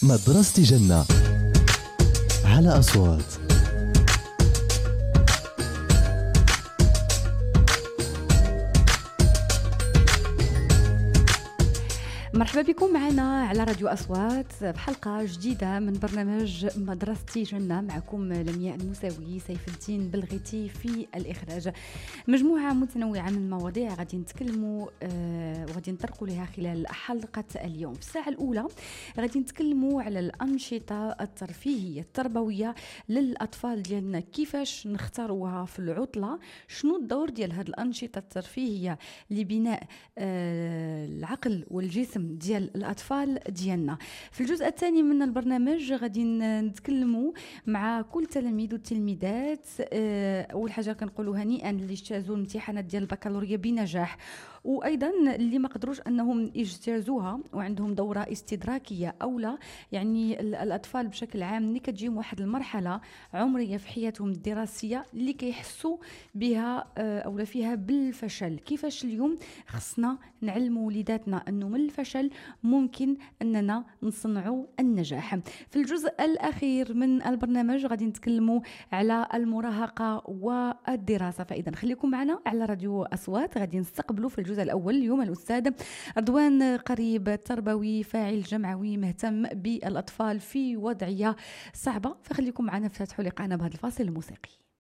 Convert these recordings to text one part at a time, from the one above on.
مدرسة جنة على أصوات. مرحبا بكم معنا على راديو أصوات بحلقة جديدة من برنامج مدرستي جنة. معكم لمياء المساوي، سيف الدين بلغيتي في الإخراج. مجموعة متنوعة من المواضيع غادي نتكلموا وغادي نطرقوا لها خلال حلقة اليوم. في الساعة الأولى غادي نتكلموا على الأنشطة الترفيهية التربوية للأطفال ديالنا، كيفاش نختاروها في العطلة، شنو الدور ديال هذه الأنشطة الترفيهية لبناء العقل والجسم ديال الأطفال ديالنا. في الجزء الثاني من البرنامج غادي نتكلموا مع كل تلاميذ والتلميذات. أول حاجة كنقولوا هنيئا اللي اجتازوا الامتحانات ديال البكالوريا بنجاح، وايضا اللي ما قدروش انهم يجتازوها وعندهم دوره استدراكيه او لا. يعني الاطفال بشكل عام ملي كتجيهم واحد المرحله عمريه في حياتهم الدراسيه اللي كيحسوا بها او فيها بالفشل، كيفاش اليوم خصنا نعلموا وليداتنا انه من الفشل ممكن اننا نصنعوا النجاح. في الجزء الاخير من البرنامج غادي نتكلموا على المراهقه والدراسه، فاذا خليكم معنا على راديو اصوات. غادي نستقبلوا في الجزء الأول اليوم الأستاذ رضوان قريب، تربوي فاعل جمعوي مهتم بالأطفال في وضعية صعبة. فخليكم معنا فتحوا لقاءنا بهذا الفاصل الموسيقي.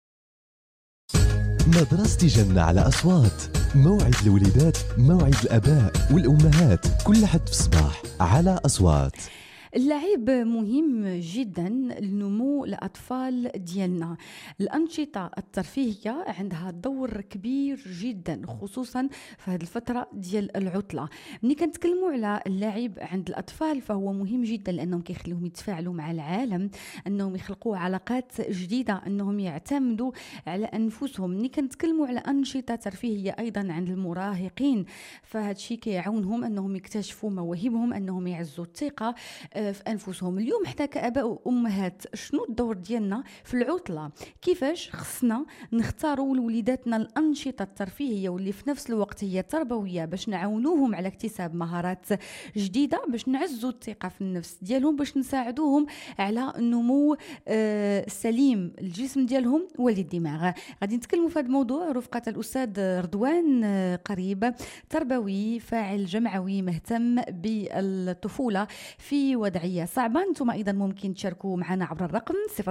مدرسة جنة على أصوات، موعد الوليدات، موعد الآباء والأمهات، كل حد في الصباح على أصوات. اللعب مهم جدا لنمو الأطفال ديالنا. الأنشطة الترفيهية عندها دور كبير جدا خصوصا في هذه الفترة ديال العطلة. ملي كنتكلموا على اللعب عند الأطفال فهو مهم جدا لأنهم كيخليهم يتفاعلوا مع العالم، أنهم يخلقوا علاقات جديدة، أنهم يعتمدوا على أنفسهم. ملي كنتكلموا على أنشطة ترفيهية أيضا عند المراهقين فهذا الشيء كيعاونهم أنهم يكتشفوا مواهبهم، أنهم يعزوا الثقة في أنفسهم. اليوم حتى كآباء وأمهات شنو الدور ديالنا في العطلة؟ كيفاش خصنا نختاروا لوليداتنا الأنشطة الترفيهية واللي في نفس الوقت هي تربوية باش نعاونوهم على اكتساب مهارات جديدة، باش نعزوا الثقة في النفس ديالهم، باش نساعدوهم على نمو سليم الجسم ديالهم والدماغ. غادي نتكلموا في هذا الموضوع رفقة الأستاذ رضوان قريب، تربوي فاعل جمعوي مهتم بالطفولة في وضعية صعبة. انتم ايضا ممكن تشاركوا معنا عبر الرقم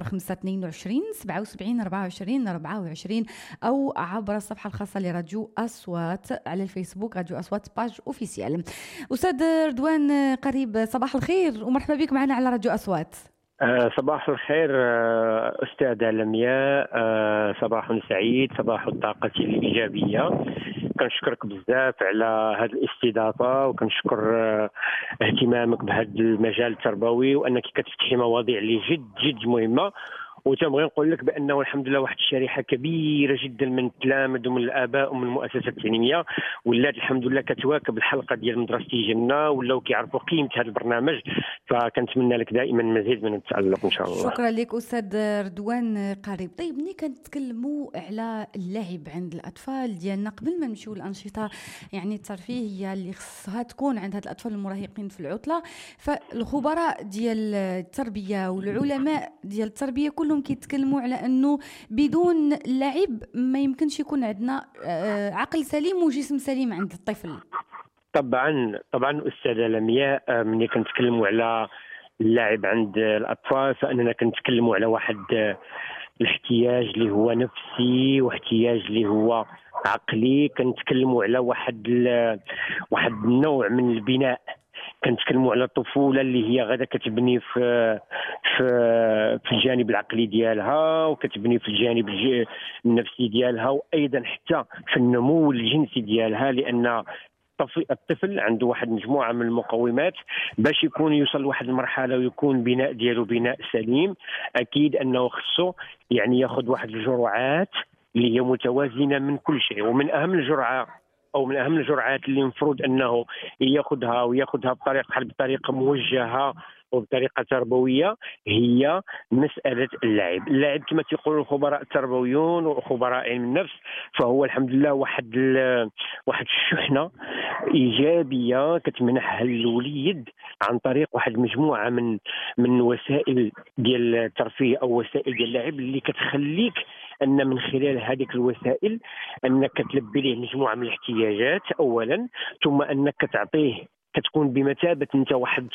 0522 77 24 24 او عبر الصفحة الخاصة لراديو أصوات على الفيسبوك، راديو أصوات باج اوفيسيال. أستاذ رضوان قريب، صباح الخير ومرحبا بك معنا على راديو أصوات. صباح الخير أستاذة لمياء، صباح سعيد، صباح الطاقة الإيجابية. كنشكرك بزاف على هذه الاستضافة، وكنشكر اهتمامك بهذا المجال التربوي وأنك كتفتحي مواضيع اللي جد مهمة. وتبغي نقول لك بانه الحمد لله واحد الشريحه كبيره جدا من التلامذ ومن الاباء ومن المؤسسات التعليميه ولات الحمد لله كتواكب الحلقه ديال مدرستي جنه، ولاو كيعرفوا قيمه هذا البرنامج. فكنتمنى لك دائما مزيد من التالق ان شاء الله. شكرا لك استاذ رضوان قريب. طيب ملي كنتكلموا على اللعب عند الاطفال ديالنا، قبل ما نمشيو للانشطه يعني الترفيهيه اللي خصها تكون عند هاد الاطفال المراهقين في العطله، فالخبراء ديال التربيه والعلماء ديال التربيه كلهم كيتكلموا على انه بدون لعب ما يمكنش يكون عندنا عقل سليم وجسم سليم عند الطفل. طبعا استاذه لمياء، ملي كنتكلموا على اللعب عند الاطفال فاننا كنتكلموا على واحد الاحتياج اللي هو نفسي واحتياج اللي هو عقلي. كنتكلموا على واحد النوع من البناء. كنتكلموا على الطفوله اللي هي غادا كتبني في الجانب العقلي ديالها، وكتبني في الجانب النفسي ديالها، وايضا حتى في النمو الجنسي ديالها، لان الطفل عنده واحد مجموعه من المقومات باش يكون يوصل لواحد المرحله ويكون بناء ديالو بناء سليم. اكيد انه خصو يعني ياخذ واحد الجرعات اللي هي متوازنه من كل شيء، ومن اهم الجرعه او من اهم الجرعات اللي المفروض انه ياخذها بطريقه موجهه وبطريقه تربويه هي مساله اللاعب كما تيقولوا الخبراء التربويون وخبراء علم النفس، فهو الحمد لله واحد الشحنه ايجابيه كتمنحها الوليد عن طريق واحد المجموعه من وسائل ديال الترفيه او وسائل ديال اللعب اللي كتخليك ان من خلال هذه الوسائل انك تلبي ليه مجموعه من الاحتياجات اولا، ثم انك تعطيه كتكون بمثابه انت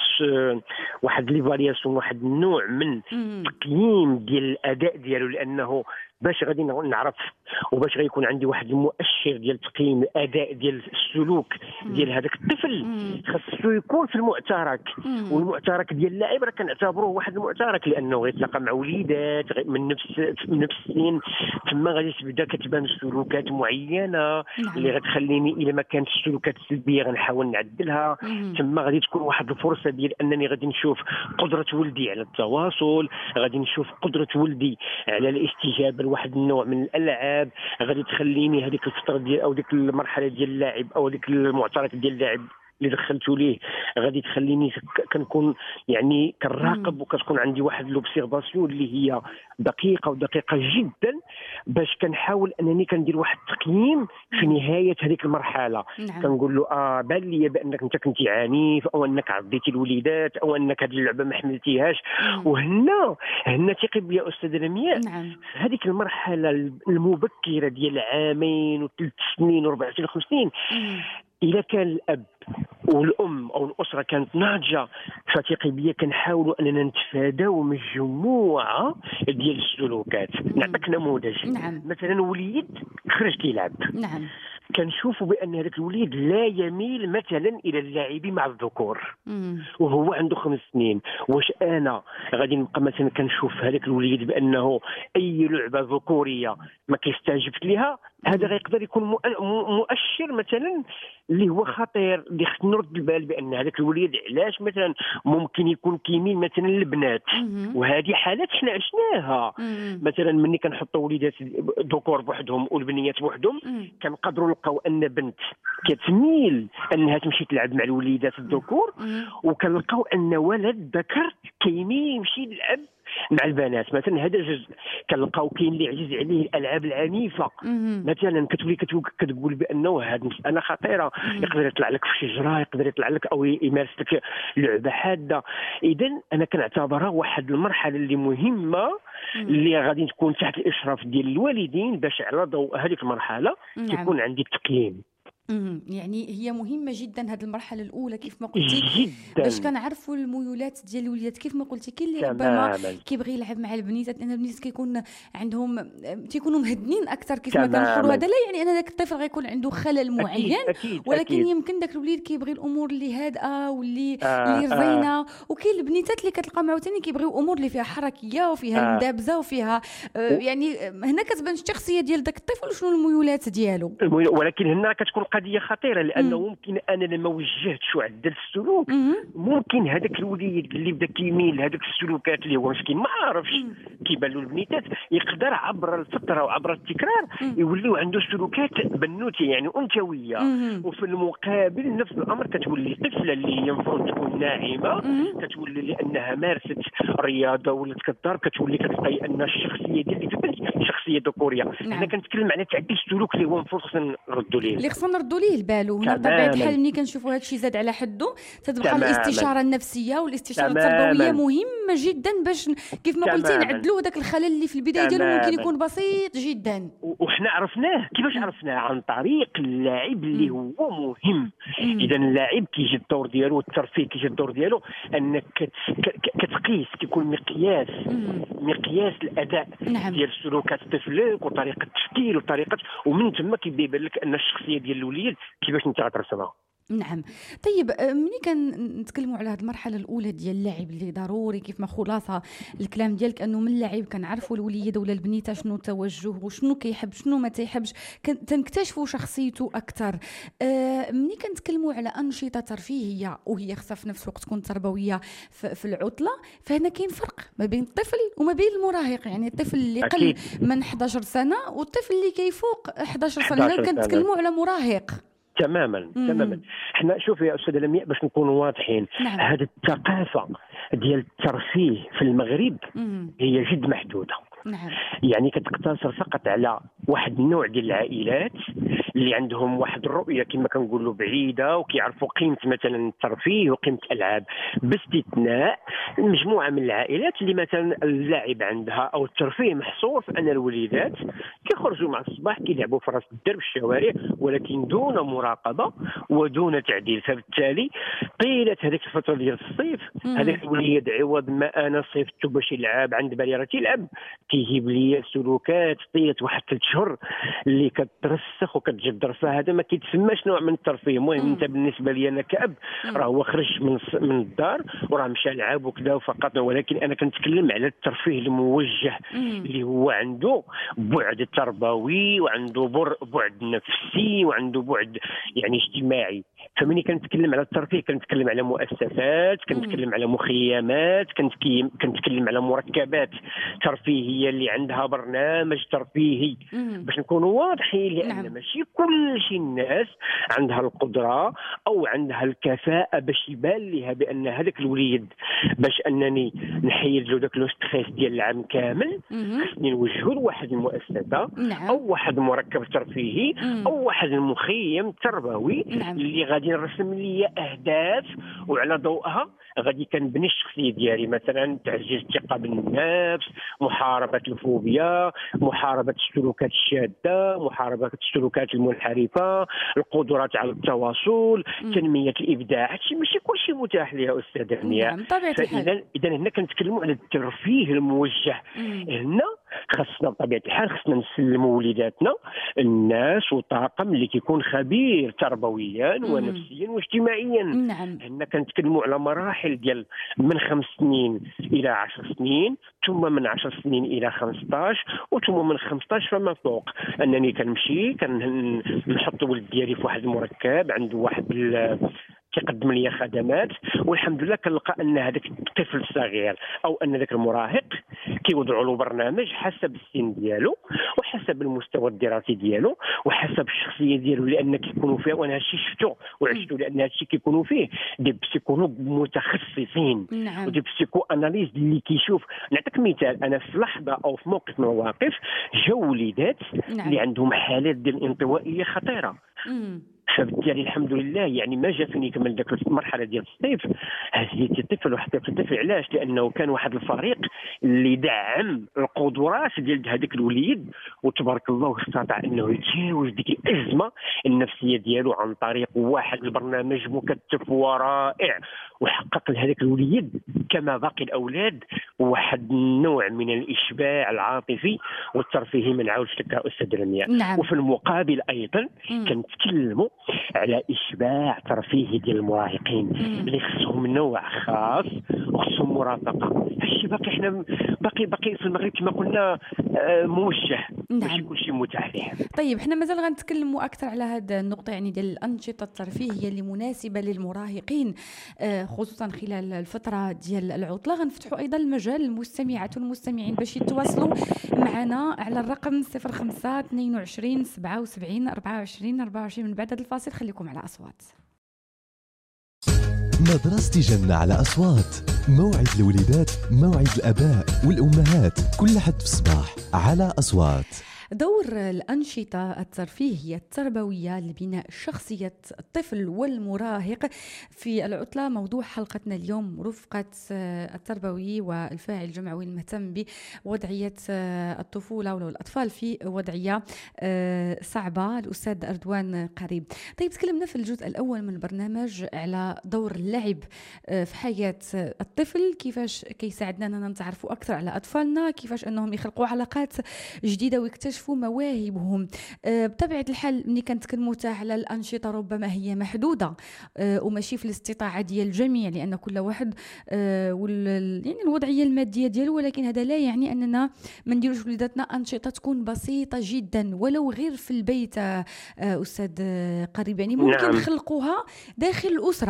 واحد ليفالياسيون، واحد النوع من تقييم ديال الاداء ديالو، لانه باش غادي نعرف وباش غيكون عندي واحد المؤشر ديال تقييم الاداء ديال السلوك ديال هذاك الطفل خاصو يكون في المعترك. والمعترك ديال اللاعب راه كنعتبروه واحد المعترك لانه غيتلاقى مع وليدات من نفس السن، تما غادي تبدا كتبان سلوكات معينه اللي غتخليني الا ما كانت السلوكات السلبيه غنحاول نعدلها. تما غادي تكون واحد الفرصه ديال انني غادي نشوف قدره ولدي على التواصل، غادي نشوف قدره ولدي على الاستجابه واحد النوع من الالعاب، غادي تخليني هذيك الفتره ديال او ديك المرحله ديال اللاعب او ديك المعترك ديال اللاعب اللي دخلتو ليه غادي تخليني كنكون يعني كنراقب وكتكون عندي واحد لوبسيرفاسيون اللي هي دقيقه جدا باش كنحاول انني كندير واحد التقييم في نهايه هذيك المرحله. كنقول له بان لي بانك انت كنتي عنيف او انك عضيتي الوليدات او انك هذه اللعبه ما حملتيهاش. وهنا تيقب يا استاذه لمياء هذيك المرحله المبكره ديال عامين وثلاث سنين وربع سنين وخمس سنين، إذا كان الأب والأم أو الأسرة كانت ناضجة فتيقي بيا كنحاولوا أننا نتفاداو مجموعة ديال السلوكات. نعطيك نموذج. مثلا وليد خرج كيلعب، كنشوفوا بان هذاك الوليد لا يميل مثلا الى اللعب مع الذكور وهو عنده 5 سنين. واش انا غادي نبقى مثلا كنشوف هذاك الوليد بانه اي لعبه ذكوريه ما كيستجبش لها؟ هذا غيقدر يكون مؤشر مثلا اللي هو خطير، اللي خصنا نرد البال بان هذاك الوليد علاش مثلا ممكن يكون كيميل مثلا للبنات. وهذه حالات حنا عشناها مثلا ملي كنحطوا وليدات ذكور بوحدهم والبنيات بوحدهم، كنقدروا نلقاو ان بنت كتميل انها تمشي تلعب مع الوليدات الذكور، وكنلقاو ان ولد ذكر كيميل يمشي يلعب مع البنات. مثلا هذا جزء كنلقاو كاين اللي عزيز عليه الالعاب العنيفه مثلا، كتولي كتقول بانه هذه مساله خطيره، يقدر يطلع لك في شجره، يقدر يطلع لك او يمارس لك لعبه حاده. اذا انا كنعتبرها واحد المرحله اللي مهمه اللي غادي تكون تحت الاشراف ديال الوالدين باش على ضوء هذيك المرحله يكون عندي التقييم. يعني هي مهمة جدا هذه المرحلة الأولى كيف ما قلتي باش كنعرفوا الميولات ديال الوليدات. كيف ما قلتي كاين اللي ربما كيبغي يلعب مع البنيتات لأن البنيتات كيكون عندهم تيكونوا مهدنين أكثر كيف ما كنقولوا. هذا لا يعني أن ذاك الطفل غيكون عنده خلل معين، ولكن يمكن ذاك الوليد كيبغي الأمور اللي هادئة واللي رزينة. وكاين البنيتات اللي كتلقى عاوتاني كيبغيو أمور اللي فيها حركية وفيها مدابزة وفيها يعني هنا كتبان الشخصية ديال ذاك الطفل وشنو الميولات ديالو. ولكن هنا كتكون قضيه خطيره لانه ممكن انا لما وجهت عدل السلوك ممكن هذاك الوليد اللي بدا كيميل هذوك السلوكات اللي هو مسكين ما عارفش كيبان له البنيتات، يقدر عبر الفتره وعبر التكرار يوليو عنده سلوكات بنوتيه يعني انثويه. وفي المقابل نفس الامر كتولي طفله اللي هي المفروض تكون ناعمه، كتولي لانها مارست رياضه ولا كدار كتولي كتلقاي ان الشخصيه ديال البنت شخصيه ذكوريه. انا كنتكلم على تعديل السلوك اللي هو المفروض خصنا نردوا ليه البال. وهنا بطبيعه الحال ملي كنشوفوا هذا الشيء زاد على حده تتبقى الاستشاره النفسيه والاستشاره التربويه مهمه جدا باش كيف ما قلتي نعدلوا هذاك الخلل اللي في البدايه ديالو ممكن يكون بسيط جدا. وحنا عرفناه كيفاش عرفناه عن طريق اللاعب اللي هو مهم. اذا اللاعب كيجي الدور ديالو والترفيه كيجي الدور ديالو انك كتقيس كيكون مقياس الاداء ديال سلوكات طفلك وطريقه التفكير وطريقه، ومن ثم كيبان لك ان الشخصيه ديال الوليد كيفاش انت غترسمها. نعم. طيب ملي كنتكلموا على هذه المرحله الاولى ديال اللعب اللي ضروري كيف ما خلاصه الكلام ديالك انه من اللعب كنعرفوا الوليد ولا البنيته شنو توجهه وشنو كيحب شنو ما تيحبش، تنكتشفوا شخصيته اكثر. ملي كنتكلموا على انشطه ترفيهيه وهي خاصها في نفس الوقت تكون تربويه في العطله، فهنا كاين فرق ما بين الطفل وما بين المراهق. يعني الطفل اللي قل من 11 سنه والطفل اللي كيفوق 11 سنه كنتكلموا على مراهق. تماما. احنا شوف يا استاذه لمياء باش نكونوا واضحين، نعم. هذه الثقافه ديال الترفيه في المغرب هي جد محدوده. نعم. يعني كتقتصر فقط على واحد النوع ديال العائلات اللي عندهم واحد الرؤيه كما كنقولوا بعيده وكيعرفوا قيمه مثلا الترفيه وقيمه الالعاب، باستثناء مجموعه من العائلات اللي مثلا اللعب عندها او الترفيه محصور في ان الوليدات كيخرجوا مع الصباح كيلعبوا في راس الدرب الشوارع ولكن دون مراقبه ودون تعديل. فبالتالي طيله هذيك الفتره ديال الصيف هذاك الوليد عوض ما انا صيفته باش يلعب عند بالي راه تيلعب، كيجيب لي سلوكات طيله واحد 3 شهور اللي كترسخ وكتجدر. فهذا ما كيتسماش نوع من الترفيه. المهم انت بالنسبه لي انا كأب راه هو خرج من الدار وراه مشى لعب وكذا فقط، ولكن انا كنتكلم على الترفيه الموجه اللي هو عنده بعد تربوي وعنده بعد نفسي وعنده بعد يعني اجتماعي. فمني كنتكلم على الترفيه كنتكلم على مؤسسات، كنتكلم على مخيمات، كنتكلم على مركبات ترفيهيه اللي عندها برنامج ترفيهي باش نكونوا واضحين، لان ماشي كل شيء الناس عندها القدره او عندها الكفاءه باش يبان لها بان هذاك الوليد باش انني نحيد له داك لو ستريس ديال العام كامل خصني نوجهه لواحد المؤسسه او واحد مركب ترفيهي او واحد المخيم تربوي اللي غادي نرسم لي اهداف وعلى ضوءها غادي كنبني الشخصيه ديالي، مثلا تعزيز الثقه بالنفس، محاربه الفوبيا، محاربه السلوكات الشاذه، محاربه السلوكات المنحرفه، القدرات على التواصل، تنميه الابداع. هادشي ماشي كلشي متاح ليها استاذه مياه. اذا هنا كنتكلموا على الترفيه الموجه. هنا خاصنا بطبيعه الحال خاصنا نسلموا وليداتنا الناس وطاقم اللي كيكون خبير تربويا ونفسيا واجتماعيا. هنا كنتكلموا على مراحل ديال من 5 سنين الى 10 سنين، ثم من 10 سنين الى 15، وثم من 15 فما فوق. انني كنمشي كنحط ولد ديالي في واحد المركب عنده واحد كيقدم لي خدمات، والحمد لله كنلقى ان هذاك الطفل الصغير او ان ذاك المراهق كيوضعوا له برنامج حسب السن ديالو وحسب المستوى الدراسي ديالو وحسب الشخصيه ديالو، لان كيكونوا فيها، وانا هادشي شفتو وعشتو، لان هادشي كيكونوا فيه دي بسيكولوج متخصصين ودي بسيكو اناليز اللي كيشوف. نعطيك مثال، انا في لحظه او في موقف من المواقف جاو وليدات اللي عندهم حالات ديال الانطوائيه خطيره، فبالتالي الحمد لله يعني ما جافني كمل ذاك المرحله ديال الصيف هزيتي طفل وحطيت الطفل. علاش؟ لانه كان واحد الفريق اللي دعم القدرات ديال هذاك الوليد وتبارك الله استطاع انه يتجاوز ديك الازمه النفسيه ديالو عن طريق واحد البرنامج مكثف ورائع، وحقق لهذاك الوليد كما باقي الاولاد واحد النوع من الاشباع العاطفي والترفيهي. ما نعاودش لك استاذ رمياء. وفي المقابل ايضا كنتكلموا على اشباع ترفيهي ديال المراهقين اللي خصهم نوع خاص وخصهم مرافقه. هادشي باقي حنا باقي في المغرب كما قلنا موجه، ماشي كلشي متاح ليه. طيب حنا مازال غنتكلموا اكثر على هذه النقطه، يعني ديال الانشطه الترفيهيه اللي مناسبه للمراهقين خصوصا خلال الفتره ديال العطله. غنفتحوا ايضا المجال للمستمعات والمستمعين باش يتواصلوا معنا على الرقم 05 22 77 24 24. من بعد هذا الفاصل خليكم على أصوات. مدرسة جنة على أصوات، موعد الوليدات، موعد الآباء والأمهات، كل حد في الصباح على أصوات. دور الأنشطة الترفيهية التربوية لبناء شخصية الطفل والمراهق في العطلة موضوع حلقتنا اليوم، رفقة التربوي والفاعل الجمعوي المهتم بوضعية الطفولة والأطفال في وضعية صعبة، الأستاذ أردوان قريب. طيب تكلمنا في الجزء الأول من البرنامج على دور اللعب في حياة الطفل، كيفاش كيساعدنا أننا نتعرفوا أكثر على أطفالنا، كيفاش أنهم يخلقوا علاقات جديدة ويكتشفوا مواهبهم. بطبيعة الحال ملي كنتكلموا على الأنشطة ربما هي محدودة وماشي في الاستطاعة ديال الجميع، لأن كل واحد يعني الوضعية المادية ديالو، ولكن هذا لا يعني أننا ما نديروش وليداتنا أنشطة تكون بسيطة جدا ولو غير في البيت. أستاذ قريب، يعني ممكن نخلقوها داخل الأسرة.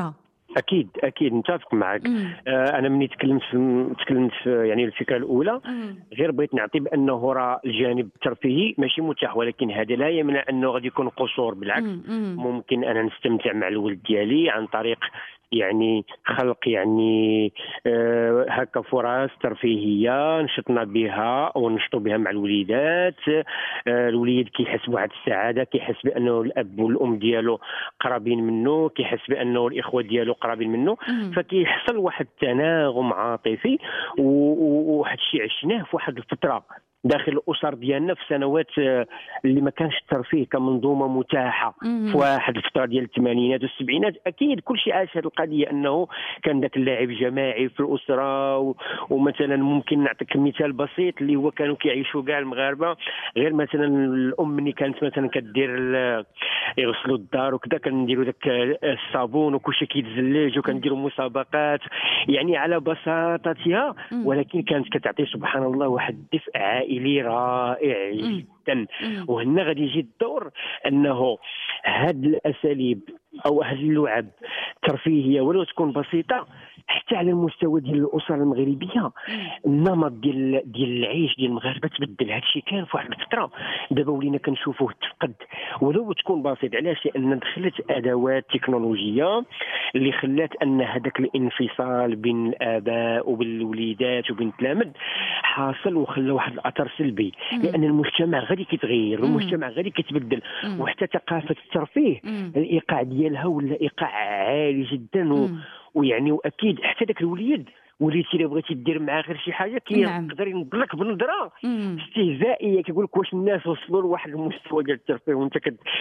اكيد نتفق معك. انا ملي تكلمت يعني الفكره الاولى، غير بغيت نعطي بانه راه الجانب الترفيهي ماشي متاح، ولكن هذا لا يمنع انه غادي يكون قصور. بالعكس، ممكن انا نستمتع مع الولد ديالي عن طريق يعني خلق يعني هكا فرص ترفيهيه نشطنا بها او نشطوا بها مع الوليدات. الوليد كيحس بواحد السعاده، كيحس بانه الاب والام ديالو قرابين منه، كيحس بانه الاخوه ديالو قرابين منه، فكيحصل واحد التناغم عاطفي. وواحد الشيء عشناه في واحد الفتره داخل الاسر ديالنا في سنوات اللي ما كانش الترفيه كمنظومه متاحه في واحد الفتره ديال الثمانينات والسبعينات. اكيد كل شيء عاش هذه القضيه، انه كان ذاك اللاعب جماعي في الاسره. ومثلا ممكن نعطيك مثال بسيط اللي هو كانوا كيعيشوا كاع المغاربه، غير مثلا الام ملي كانت مثلا كدير يغسلوا الدار وكذا، كنديروا ذاك الصابون وكلشي كيتزلج، وكنديروا مسابقات يعني على بساطتها، ولكن كانت كتعطي سبحان الله واحد الدفء عائلي رائع جدا. وهنا غادي يجي الدور انه هاد الاساليب او هاد اللعب الترفيهيه ولو تكون بسيطه، حتى على المستوى ديال الاسر المغربيه النمط ديال العيش ديال المغاربه تبدل. هذا الشيء كان في واحد الفتره، دابا ولينا كنشوفوه تفقد ولو تكون بسيط. علاش؟ لان دخلت ادوات تكنولوجيه اللي خلات ان هذاك الانفصال بين الاباء وبين الوليدات وبين التلامذ حاصل، وخلى واحد الاثر سلبي. لان المجتمع غادي كيتغير، والمجتمع غادي كيتبدل، وحتى ثقافه الترفيه الايقاع ديالها ولا ايقاع عالي جدا. ويعني واكيد حتى ذاك الوليد وليتي الا بغيتي دير معاه غير شي حاجه كيقدر ينظر لك بنظره استهزائيه، كيقول لك واش الناس وصلوا لواحد المستوى ديال الترفيه وانت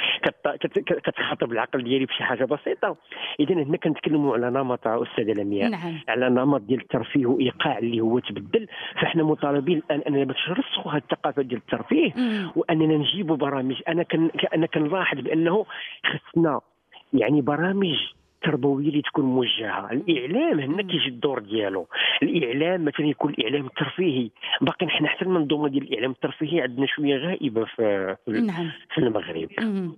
كتخاطب العقل ديالي بشي حاجه بسيطه. اذا هنا كنتكلموا على نمط استاذه لمياء، على نمط ديال الترفيه وايقاع اللي هو تبدل. فاحنا مطالبين الان اننا باش نرسخوا هذه الثقافه ديال الترفيه، واننا نجيبوا برامج. انا كنلاحظ بانه خصنا يعني برامج تربويه اللي تكون موجهه. الاعلام هنا كيجي الدور ديالو. الاعلام مثلا يكون الاعلام الترفيهي، باقي حنا حتى المنظومه ديال الاعلام الترفيهي عندنا شويه غائبه في المغرب.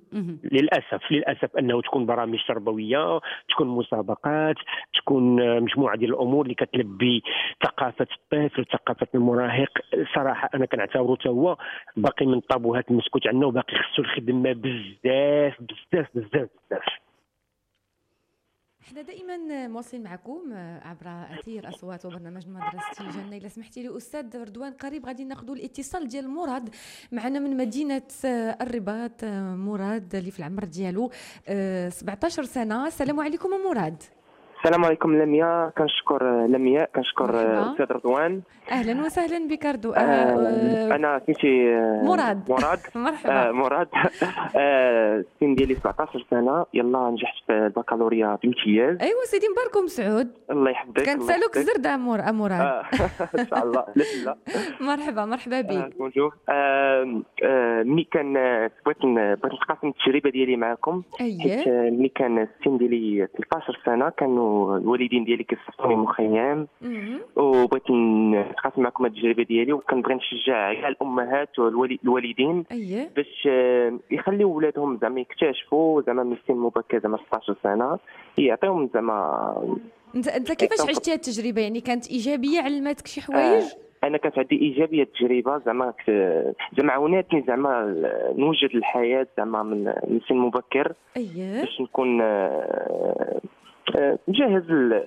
للاسف انه تكون برامج تربويه، تكون مسابقات، تكون مجموعه ديال الامور اللي كتلبي ثقافه الطفل وثقافه المراهق. صراحه انا كنعتبره حتى هو باقي من طابوهات المسكوت عنه، وباقي خصو الخدمه بزاف بزاف بزاف بزاف. احنا دائما مواصلين معكم عبر اثير اصوات وبرنامج مدرستي جنة. الا سمحتي لي استاذ رضوان، قريب غادي ناخذوا الاتصال ديال مراد معنا من مدينه الرباط. مراد اللي في العمر ديالو 17 سنه. السلام عليكم مراد. السلام عليكم لمياء. كنشكر لمياء، كنشكر استاذ رضوان. اهلا وسهلا بك رضوان. انا سميتي مراد. مرحبا. مراد. السن ديالي 17 سنه. يلا نجحت في البكالوريا بامتياز. ايوا سيدي مباركم مسعود. الله يحفظك. كنسالوك الزرده مراد. ان شاء الله. لا مرحبا بك. بونجور. ملي كان بغيت نقاسم التجربه ديالي معكم. ملي كان السن ديالي 13 سنه كانوا الوالدين ديالي كيصيفطوني مخيم، وبغيت نتقاسم معكم التجربه ديالي، وكنبغي نشجع كاع الامهات والوالدين باش يخليو ولادهم زعما يكتشفوا زعما من سن مبكر، زعما 16 سنه يعطيهم زعما. انت كيفاش عشتي هذه التجربه؟ يعني كانت ايجابيه، علمتك شي حوايج؟ انا كانت عندي ايجابيه التجربه، زعما عاونتني زعما نوجد الحياه زعما من سن مبكر باش نكون جاهز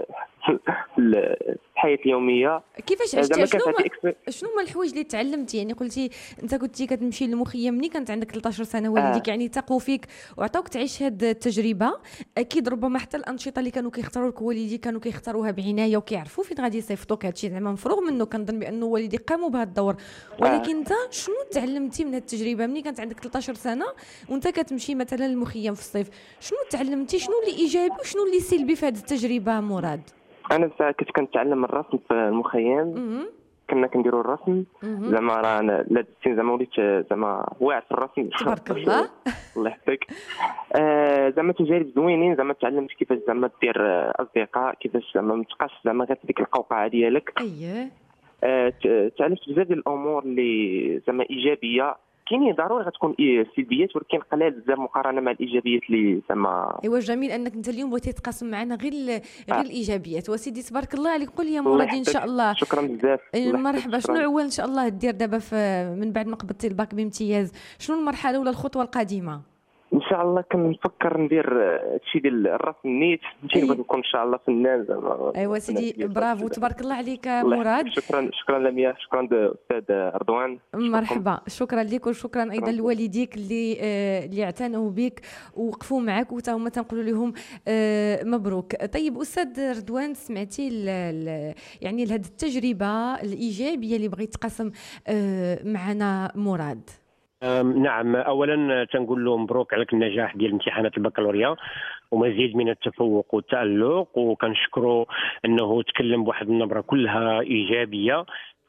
الحياه اليوميه. كيفاش عشتي؟ شنو هما الحوايج اللي تعلمتي؟ يعني قلتي انت كنتي كتمشي للمخيم ملي كانت عندك 13 سنه، والديك يعني ثقوا فيك وعطاوك تعيش هذه التجربه. اكيد ربما حتى الانشطه اللي كانوا كيختاروا لك والديك كانوا كيختاروها بعنايه وكيعرفوا فين غادي يصيفطوك. هادشي زعما مفروغ منه، كنظن بانه والديك قاموا بهذا الدور. ولكن انت شنو تعلمتي من هذه التجربه ملي كانت عندك 13 سنه وانت كتمشي مثلا للمخيم في الصيف؟ شنو تعلمتي؟ شنو اللي ايجابي وشنو اللي سلبي في هذه التجربه مراد؟ انا كنت كنتعلم الرسم في المخيم. كنا كنديروا الرسم. زعما رانا لادتي زعما وليت زعما واعر في الرسم. تبارك الله. الله يحفظك. زعما تجارب زوينين. زعما تعلمت كيفاش زعما دير اصدقاء، كيفاش زعما ما تبقاش زعما غير ديك القوقعه ديالك. اييه. تعلمت بزاف ديال الامور اللي زعما ايجابيه كاينين ضروري غتكون سلبيات ولكن قلال بزاف مقارنه مع الايجابيات اللي زعما. ايوا جميل انك انت اليوم بغيتي تقاسم معنا غير الايجابيات. وسيدي تبارك الله عليك، قول لي يا مرادي ان شاء الله. شكرا بزاف. مرحبا. شنو عوال ان شاء الله دير دابا من بعد ما قبضتي الباك بامتياز؟ شنو المرحله ولا الخطوه القادمه؟ ان شاء الله كنفكر ندير هادشي ديال الراس النيت، نبغي نكون ان شاء الله فنان زعما. ايوا سيدي برافو تبارك الله عليك مراد. شكرا لمياء، شكرا استاذ رضوان. مرحبا، شكرا لك وشكرا ايضا لوالديك اللي اعتنوا بك ووقفوا معك وتا هما تنقولوا لهم مبروك. طيب استاذ رضوان، سمعتي يعني لهذه التجربه الايجابيه اللي بغيت تقاسم معنا مراد؟ نعم، اولا تنقول له مبروك عليك النجاح ديال امتحانات البكالوريا ومزيد من التفوق والتألق، وكنشكره انه تكلم بواحد النبره كلها ايجابيه.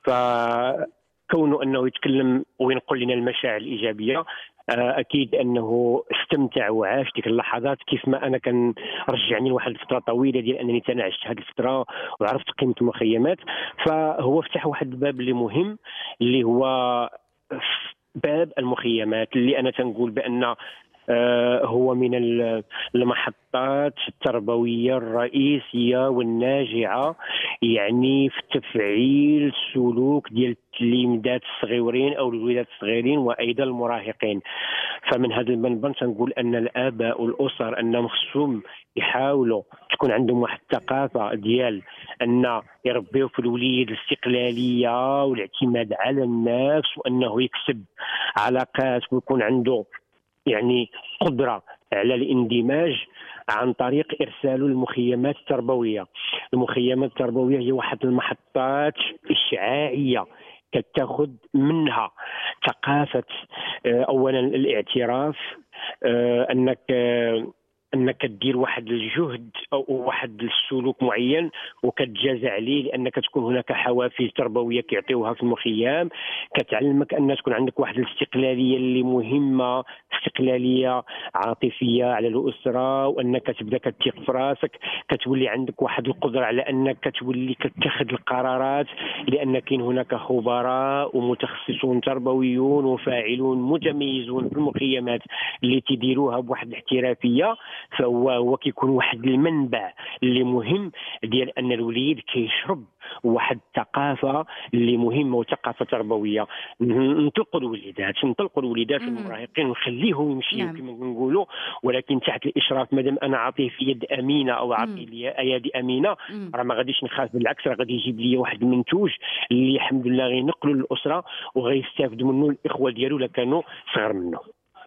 فكونه انه يتكلم وينقل لنا المشاعر الايجابيه اكيد انه استمتع وعاش ديك اللحظات، كيف ما انا كان رجعني لواحد الفتره طويله ديال انني تنعشت هذه الفتره وعرفت قيمه المخيمات. فهو فتح واحد الباب اللي مهم، اللي هو باب المخيمات، اللي أنا تنقول بأن هو من المحطات التربوية الرئيسية والناجعة، يعني في تفعيل السلوك ديال التلاميذات الصغيرين أو الولادات الصغيرين وأيضا المراهقين. فمن هذا المنبر تنقول أن الآباء والأسر أنهم خصهم يحاولوا تكون عندهم واحد الثقافة ديال أن يربيوا في الوليد الاستقلالية والاعتماد على النفس، وأنه يكسب علاقات ويكون عنده يعني قدرة على الاندماج عن طريق إرساله المخيمات التربوية. المخيمات التربوية هي واحد المحطات إشعاعية كتاخذ منها ثقافة أولا الاعتراف، انك دير واحد الجهد او واحد السلوك معين وكتجازى عليه، لانك تكون هناك حوافز تربويه كيعطيوها في المخيم، كتعلمك ان تكون عندك واحد الاستقلاليه اللي مهمه، استقلاليه عاطفيه على الاسره، وانك تبدا كتثق في راسك، كتولي عندك واحد القدره على انك تولي كتخذ القرارات، لان كاين هناك خبراء ومتخصصون تربويون وفاعلون متميزون في المخيمات اللي تيديروها بواحد الاحترافيه. فهو كيكون واحد المنبع اللي مهم ديال ان الوليد كيشرب واحد الثقافه اللي مهمه وثقافه تربويه. نطلقوا الوليدات المراهقين ونخليهم يمشيوا كما نقولوا، ولكن تحت الاشراف. مادام انا عاطيه في يد امينه او عاطي لي ايادي امينه، راه ما غاديش نخاف، بالعكس راه غادي يجيب لي واحد المنتوج اللي الحمد لله غينقلوا للاسره وغيستافدوا منه الاخوه ديالو الا كانوا صغار منه.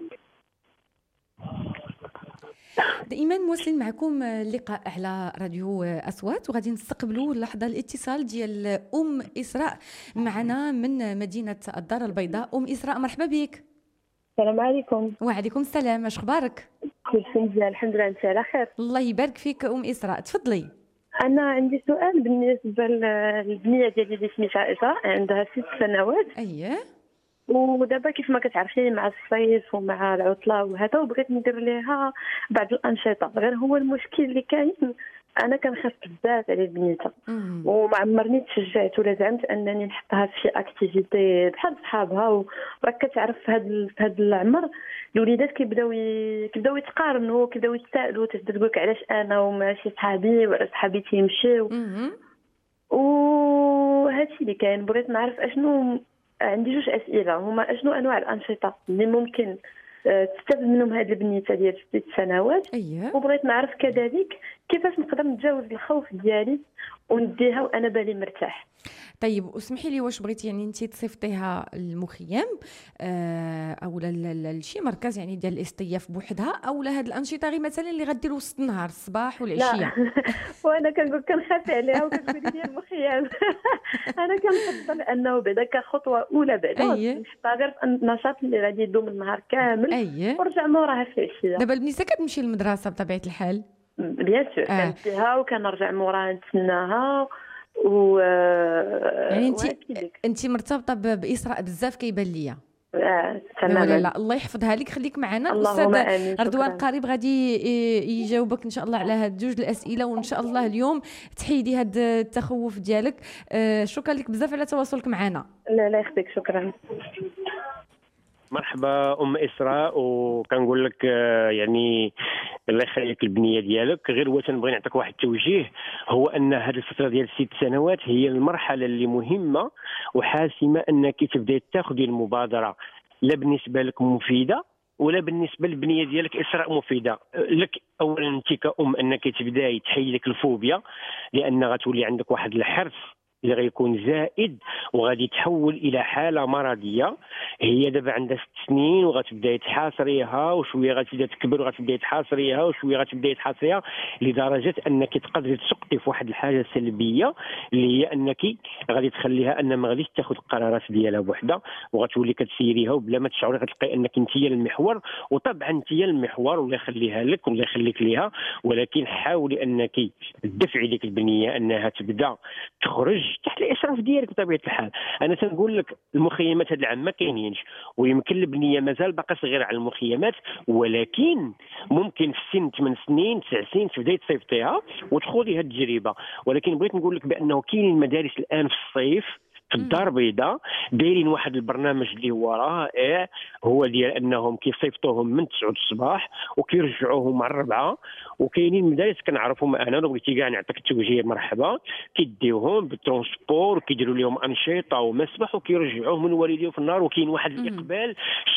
دائما مواصلين معكم اللقاء على راديو أصوات، وغادي نستقبلوا اللحظة الاتصال ديال إسراء معنا من مدينة الدار البيضاء. إسراء مرحبا بك. السلام عليكم. وعليكم السلام، اش اخبارك؟ كل شيء مزيان الحمد لله، انت على خير؟ الله يبارك فيك إسراء، تفضلي. انا عندي سؤال بالنسبه للبنيه ديالي اللي سميتها إسراء، عندها 6 سنوات. اييه. ودابا كيف ما كتعرفيني مع الصيف ومع العطله وهذا، وبغيت ندير ليها بعض الانشطه، غير هو المشكل اللي كاين انا كنخاف بزاف على بنيتها وما عمرني تشجعت ولا زعمت انني نحطها في شي اكتيفيتي بحال صحابها. وراك كتعرف في هذا العمر الوليدات كيبداو يتقارنوا، كيبداو يتسائلوا تقولك علاش انا وماشي صحابي ولا صحابي تيمشيو. وهادشي اللي كاين. بغيت نعرف اشنو، عندي 2 اسئله هما اشنو انواع الانشطه اللي ممكن تستافد منهم هذه البنيته ديال 6 سنوات. أيه. وبغيت نعرف كذلك كيفاش نقدر نتجاوز الخوف ديالي ونديها وانا بالي مرتاح. طيب واسمحي لي، واش بغيتي يعني انت تصيفطيها المخيم او لشي مركز يعني ديال الاستضياف بوحدها، او هاد الانشطه غير مثلا اللي غديروا وسط النهار الصباح والعشيه؟ وانا كنقول كنخاف عليها وكنقول لي المخيم انا كنفضل انه بعدا كخطوه اولى بعدا نحطها غير النشاط اللي غادي يدوم النهار كامل. ورجع موراها في العشيه. دابا البنيته كتمشي للمدرسه بطبيعه الحال؟ بيان سور كنمشيها وكنرجع موراها نتسناها يعني انت مرتبطه بإسراء بزاف كيبان ليا. تماما. لا الله يحفظها لك، خليك معنا. الاستاذ رضوان قريب غادي يجاوبك ان شاء الله على هاد 2 الاسئله، وان شاء الله اليوم تحيدي هاد التخوف ديالك. شكرا لك بزاف على تواصلك معنا. لا يخليك، شكرا. مرحبا ام اسراء، وكنقول لك يعني الله يخليك البنيه ديالك. غير هو تنبغي نعطيك واحد التوجيه، هو ان هذه الفتره ديال 6 سنوات هي المرحله اللي مهمه وحاسمه انك تبداي تاخذي المبادره، لا بالنسبه لك مفيده ولا بالنسبه للبنيه ديالك اسراء مفيده لك. اولا انت كأم انك تبداي تحيي لك الفوبيا، لان غتولي عندك واحد الحرص اللي غيكون زائد وغادي تحول الى حاله مرضيه. هي دابا عندها 6 سنين وغتبداي تحاصريها، وشويه غتبدا تكبر وغتبداي تحاصريها، وشويه غتبداي تحاصريها، لدرجه انك تقدري تسقطي في واحد الحاجه سلبيه اللي هي انك غادي تخليها ان ما غاديش تاخذ القرارات ديالها بوحدها، وغتولي كتسيريها وبلا ما تشعري غتلقي انك انت هي المحور. وطبعا انت هي المحور والله يخليها لك والله يخليك ليها، ولكن حاولي انك تدفعي ديك البنيه انها تبدا تخرج تحت الاشراف ديالك بطبيعه الحال. انا تنقول لك المخيمات هذا العام ما كاينينش، ويمكن البنيه مازال باقا صغيره على المخيمات، ولكن ممكن في سن 8 سنين 9 سنين تبداي تصيفطيها وتخوضي هذه التجربه. ولكن بغيت نقول لك بانه كاينين مدارس الان في الصيف في الدار البيضاء دايرين واحد البرنامج اللي هو رائع، هو ديال انهم كيصيفطوهم من 9 الصباح وكيرجعوهم على 4. وكاينين مدارس كنعرفهم انا، لو بغيتي كاع نعطيك التوجيه مرحبا، كيديوهم بالترونسبور وكيديروا لهم انشطه ومسبح وكيرجعوهم من والديهم في النهار. وكاين واحد الاقبال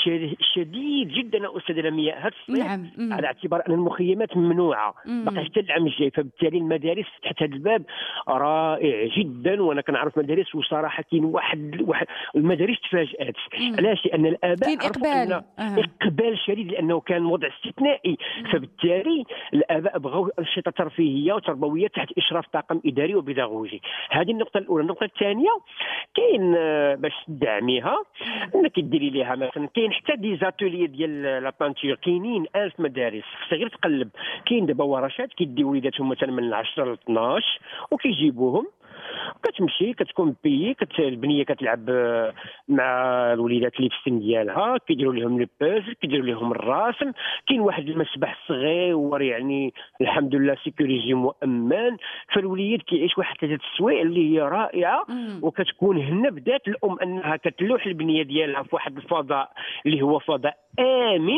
شديد جدا استاذ لمياء هذا الصيف، على اعتبار ان المخيمات ممنوعه باقي حتى العام الجاي، فبالتالي المدارس تحت هذا الباب رائع جدا. وانا كنعرف مدارس وصراحه كاين واحد المدارس تفاجات. علاش؟ لان الاباء اقبال اقبال شديد، لانه كان وضع استثنائي، فبالتالي الاباء بغوا انشطه ترفيهيه وتربويه تحت اشراف طاقم اداري وبيداغوجي. هذه النقطه الاولى. النقطه الثانيه كاين باش تدعميها انك ديري ليها مثلا، كاين حتى دي زاتولي ديال لا بانتور، كاينين 1000 مدارس غير تقلب. كاين دابا ورشات كيديو وليداتهم مثلا من 10 ل 12 وكيجيبوهم، كتمشي كتكون بيي البنيه كتلعب مع الوليدات اللي في السن ديالها، كيديروا لهم لي بوزل، كيديروا لهم الرسم. كاين واحد المسبح صغير يعني الحمد لله سيكوريزي مؤمن، فالوليد كيعيش واحد 3 السوايع اللي هي رائعه. وكتكون هنا بدات الام انها كتلوح البنيه ديالها في واحد الفضاء اللي هو فضاء امن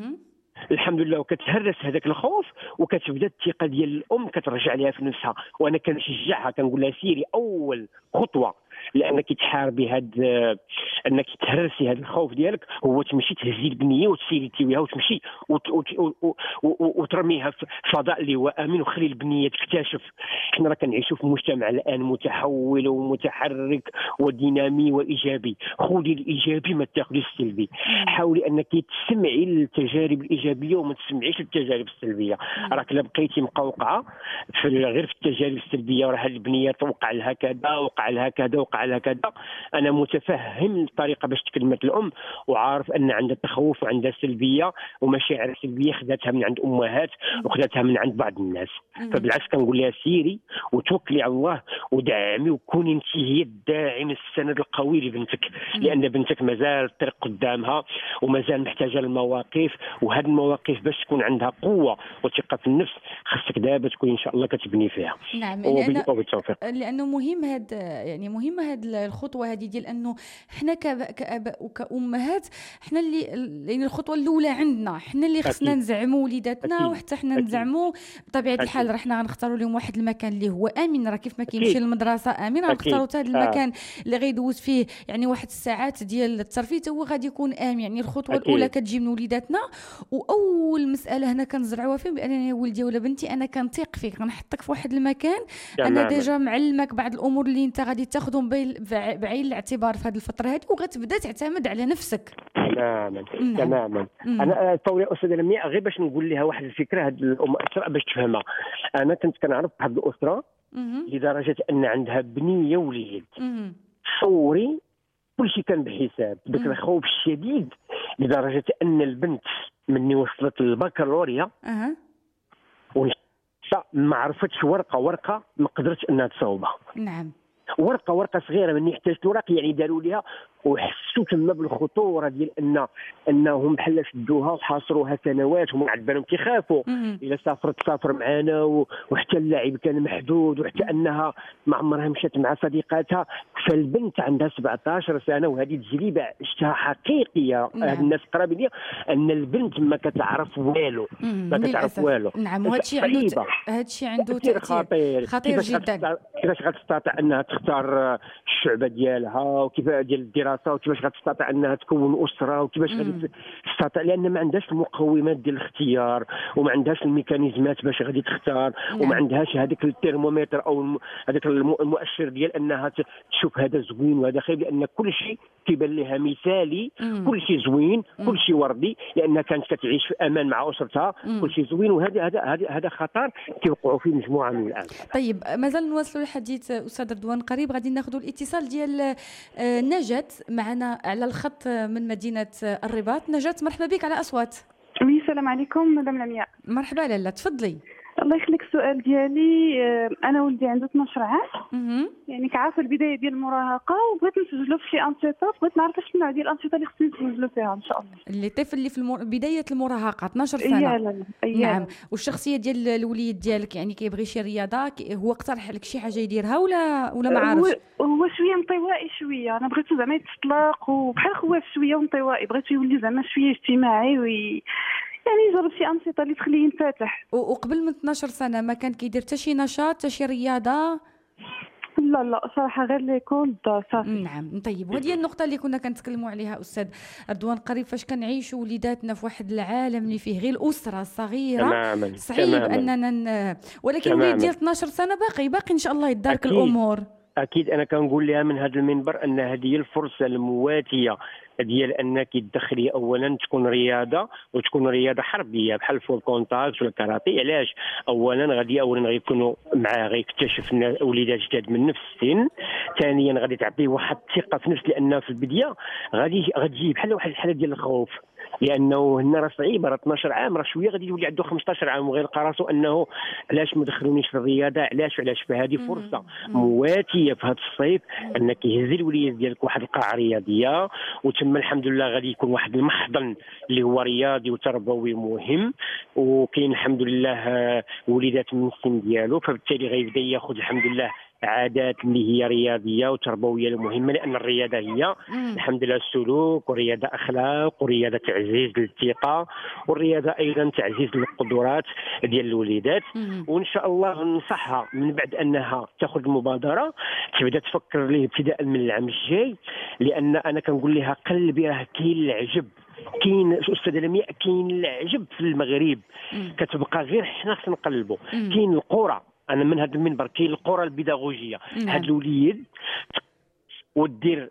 الحمد لله، وكتهرس هذاك الخوف، وكتبدا الثقه ديال الام كترجع لها في نفسها. وانا كنشجعها كنقول لها سيري اول خطوه لانك تحاربي انك تهرسي هذا الخوف ديالك، هو تمشي تهزي البنيه وتسيري تيويها وتمشي وترميها في فضاء اللي هو امن، وخلي البنيه تكتشف. حنا راه كنعيشوا في مجتمع الان متحول ومتحرك ودينامي وايجابي، خذي الايجابي ما تاخذيش السلبي. حاولي انك تسمعي التجارب الايجابيه وما تسمعيش التجارب السلبيه. راك لا بقيتي مقوقعه غير في التجارب السلبيه، وراه هذه البنيه توقع لها كذا وقع لها كذا وقع لها كذا. انا متفهم الطريقه باش تكلمت الام، وعارف ان عندها تخوف وعندها سلبيه ومشاعر سلبيه خذتها من عند امهات وخذتها من عند بعض الناس. فبالعكس كنقول لها سيري وتوكلي على الله ودعمي، وكوني انت هي الداعم السند القوي لبنتك، لان بنتك مازال الطريق قدامها ومازال محتاجه للمواقف. وهذه المواقف باش تكون عندها قوه وثقه في النفس خاصك دابا تكون ان شاء الله كتبني فيها. نعم، لانه مهم يعني مهمه هذه الخطوه هذه ديال انه حنا كاباء وكامهات، حنا اللي يعني الخطوه الاولى عندنا، حنا اللي خصنا نزعموا وليداتنا، وحتى حنا نزعموا بطبيعه الحال. راه حنا غنختاروا لهم واحد المكان اللي هو امن، راه كيف ما كيمشي للمدرسه امن، غنختاروا هذا المكان اللي غيدوز فيه يعني واحد الساعات ديال الترفيه هو غادي يكون امن. يعني الخطوه الاولى كتجي من وليداتنا، واول مساله هنا كنزرعوها فيهم بان يا ولدي ولا بنتي انا كنثيق فيك، غنحطك في واحد المكان انا ديجا معلمك بعض الامور اللي انت غادي تاخذهم بعين الاعتبار في هذه الفتره هذه، وغتبدا تعتمد على نفسك. تماما. انا فوري استاذه لمياء غير باش نقول لها واحد الفكره، هذه الام باش تفهمها. انا كنت كنعرف واحد الاسره لدرجه ان عندها بنيه وليد فوري كل شيء كان بحساب. ذاك الخوف الشديد لدرجه ان البنت مني وصلت للبكالوريا ما عرفتش ورقه ما قدرتش انها تصوبها. نعم، ورقه صغيره مني احتاجت ورق يعني داروا ليها وحسوا تما بالخطوره ديال انهم بحال شدوها وحاصروها سنوات وما عاد بالهم كيخافوا الا سافرت تسافر معنا، وحتى اللاعب كان محدود، وحتى انها ما عمرها مشات مع صديقاتها. فالبنت عندها 17 سنه، وهذه تجربه شفتها حقيقيه. هاد الناس قرابين ليا ان البنت ما كتعرف والو، ما كتعرف والو. نعم، وهذا الشيء عنده تاثير خطير جدا. كيفاش غتستطيع انها تختار الشعبه ديالها، وكيف ديال الدراسه، وكيفاش غتستطيع انها تكون اسره، وكيفاش غادي تستطيع، لان ما عندهاش المقومات ديال الاختيار، وما عندهاش الميكانيزمات باش غادي تختار، وما عندهاش هذاك الترمومتر او هذاك المؤشر ديال انها تشوف هذا زوين وهذا خايب، لان كل شيء كيبان لها مثالي، كل شيء زوين، كل شيء وردي، لان كانت كتعيش في امان مع اسرتها، كل شيء زوين. وهذا خطر كيوقعوا فيه مجموعه من الآن. طيب مازال نواصلوا الحديث استاذ رضوان. قريب غادي ناخذوا الاتصال ديال نجاة معنا على الخط من مدينه الرباط. نجاة مرحبا بك على اصوات. السلام عليكم مدام لمياء. مرحبا لاله، تفضلي. الله يخليك. السؤال ديالي انا ولدي عنده 12 عام، يعني كعارفه البدايه ديال المراهقه، وبغيت نسجلو في شي انشطه، بغيت نعرف اش النوع ديال الانشطه اللي خصني نسجلو فيها ان شاء الله. اللي طفل اللي في بدايه المراهقه 12 سنه. نعم. والشخصيه ديال الوليد ديالك يعني كيبغي شي رياضه، هو اقترح لك شي حاجه يديرها ولا ما عارفش؟ هو شويه انطوائي شويه، انا بغيتو زعما يتطلق وبحال خواف شويه انطوائي، بغيتو يولي زعما شويه اجتماعي يعني يجرب شي انشطه اللي تخليه ينفتح. وقبل من 12 سنه ما كان كيدير حتى شي نشاط، حتى شي رياضه؟ لا صراحه غير ليكول صافي. نعم. طيب، وهذه النقطه اللي كنا كنتكلموا عليها استاذ رضوان قريب، فاش كنعيشوا وليداتنا في واحد العالم اللي فيه غير الاسره الصغيره، صعيب اننا ولكن وليد ديال 12 سنه باقي ان شاء الله يدارك الامور. اكيد انا كنقول لها من هذا المنبر ان هذه الفرصه المواتيه ديال انك تدخلي اولا تكون رياضه، وتكون رياضه حربيه بحال الفول كونتاكت ولا الكاراتي. علاش؟ اولا غيكونوا معاه، غيكتشف وليدات جداد من نفس السن. ثانيا غادي تعطيه واحد الثقه في نفسه، لان في البدايه غتجي بحال واحد الحاله ديال الخوف، لانه هنا راه صعيبه، راه 12 عام، راه شويه غادي يولي عنده 15 عام وغيلقى راسو انه علاش ما دخلونيش في الرياضه، علاش. فهذه فرصه مواتيه في هذا الصيف انك يهزي الوليد ديالك واحد القاعه رياضيه، وتم الحمد لله غادي يكون واحد المحضن اللي هو رياضي وتربوي مهم، وكاين الحمد لله وليدات من السن ديالو، فبالتالي غيبدا ياخذ الحمد لله عادات اللي هي رياضيه وتربويه مهمه، لان الرياضه هي الحمد لله السلوك، والرياضه اخلاق، والرياضه تعزيز للثقه، والرياضه ايضا تعزيز للقدرات ديال الوليدات. وان شاء الله ننصحها من بعد انها تاخذ المبادره تبدا تفكر ليه ابتداء من العام الجاي، لان انا كنقول لها قلبي راه كاين العجب، كاين استاذه لمياء، كاين العجب في المغرب كتبقى غير حنا خصنا نقلبوا. كاين القرى، انا من هذا المنبر كاين القرى البيداغوجيه، هاد الوليد ودير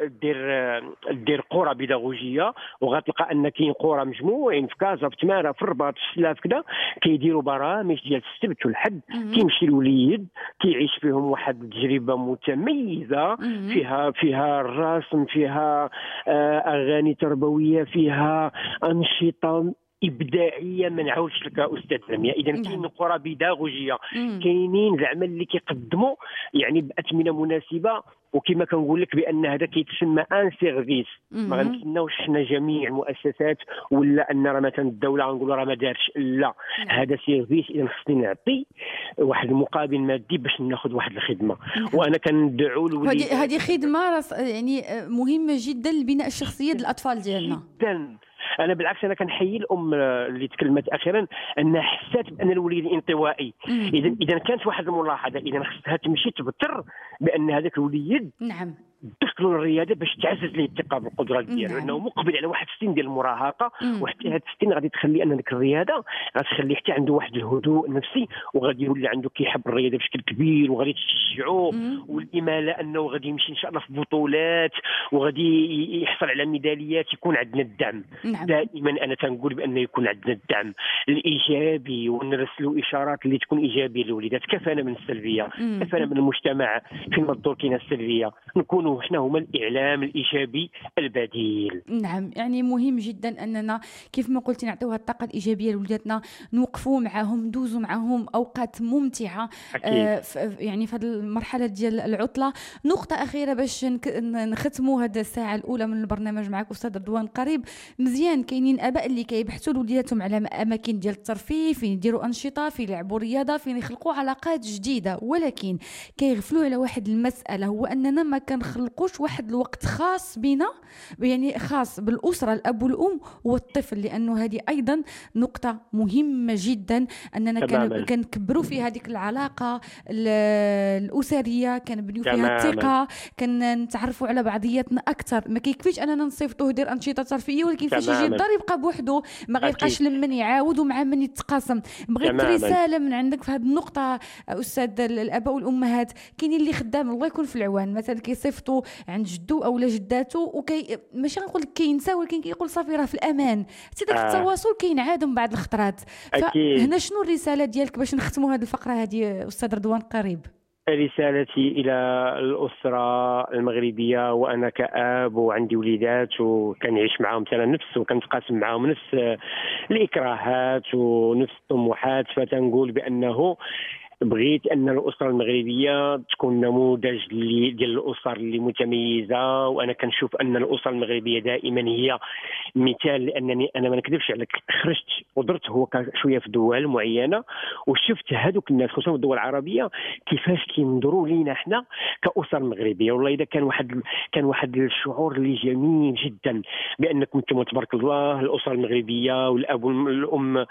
دير قرى بيداغوجيه، وغتلقى ان كاين قرى مجموعين في كازا، في تماره، في الرباط، في السلاف كذا، كيديروا برامج ديال السبت والحد، كيمشي الوليد كيعيش فيهم واحد التجربه متميزه، فيها الرسم، فيها اغاني تربويه، فيها انشطه ابداعيه ما نعاودش لك استاذ لمياء. اذا كاين قرى بيداغوجيه كاينين زعما اللي كيقدموا يعني باثمنه مناسبه، وكما كنقول لك بان هذا كيتسمى ان سيرفيس. ما غنتسناوش حنا جميع المؤسسات ولا ان راه مثلا الدوله غنقولوا راه ما دارش، لا، هذا سيرفيس. اذا خصني نعطي واحد المقابل مادي باش ناخذ واحد الخدمه، وانا كندعو هذه خدمه يعني مهمه جدا لبناء الشخصيه ديال الاطفال ديالنا جدا. انا بالعكس انا كنحيي الام اللي تكلمت اخيرا انها حسات بان الوليد انطوائي. اذا كانت واحد الملاحظه، اذا خصها تمشي تبتر بان هذاك الوليد نعم دخلوا الرياضه باش تعزز ليه الثقه بالقدرات ديالو، لانه مقبل على واحد السن ديال المراهقه، وحتى هذا السن غادي تخلي ان ديك الرياضه غتخليه حتى عنده واحد الهدوء النفسي، وغادي يولي عنده كيحب الرياضه بشكل كبير، وغادي تشجعوه والاماله انه غادي يمشي ان شاء الله في بطولات، وغادي يحصل على ميداليات. يكون عندنا الدعم. دائما انا تنقول بان يكون عندنا الدعم الايجابي، ونرسلوا اشارات اللي تكون ايجابيه للوليدات. كفانا من السلبيه، كفانا من المجتمع فيما الدور كاينه السلبيه. نكونوا نكونوا احنا هما الاعلام الايجابي البديل. نعم، يعني مهم جدا اننا كيف ما قلتي نعطيوها الطاقه الايجابيه لولادنا، نوقفوا معهم، ندوزوا معهم اوقات ممتعه. يعني في هذه المرحله ديال العطله. نقطه اخيره باش نختموا هذه الساعه الاولى من البرنامج معك استاذ رضوان قريب. مزيان كاينين اباء اللي كيبحثوا لوليداتهم على اماكن ديال الترفيه، فين يديروا انشطه، فين يلعبوا رياضه، فين يخلقوا علاقات جديده، ولكن كيغفلوا على واحد المساله، هو اننا ما كنخلقوش واحد الوقت خاص بنا، يعني خاص بالاسره، الاب والام والطفل، لانه هذه ايضا نقطه مهمه جدا، اننا كنكبروا في هذيك العلاقه الاسريه، كنبنيو فيها الثقه، كنتعرفوا على بعضياتنا اكثر. ما كيكفيش اننا نصيفطوه يدير انشطه ترفيهيه، ولكن فاش يجي الدار يبقى بوحده، ما غيبقاش لمن يعاود ومع من يتقاسم. بغيت رساله من عندك في هذه النقطه استاذ الاباء والامهات. كاينين اللي خدام الله يكون في العوان، مثلا كيصيفطوا عند جدو او جداته، ماشي غنقول لك كينسى، ولكن كيقول صافي راه في الامان. حتى داك التواصل كينعادم بعض الخطرات. فهنا شنو الرساله ديالك باش نختموا هذه الفقره هذه استاذ رضوان قريب؟ رسالتي إلى الأسرة المغربية، وأنا كأب وعندي وليدات وكنعيش معهم أنا نفس، وكنتقاسم معهم نفس الإكراهات ونفس الطموحات، فتنقول بأنه بغيت ان الاسره المغربيه تكون نموذج ديال الاسر اللي متميزه، وانا كنشوف ان الاسره المغربيه دائما هي مثال، لانني انا ما نكذبش عليك، خرجت ودرت هو شويه في دول معينه وشفت هذوك الناس خصوصا في الدول العربيه كيفاش كينظروا لينا احنا كاسر مغربيه. والله اذا كان واحد الشعور اللي جميل جدا بانكم انتم تبارك الله الاسره المغربيه والاب والام،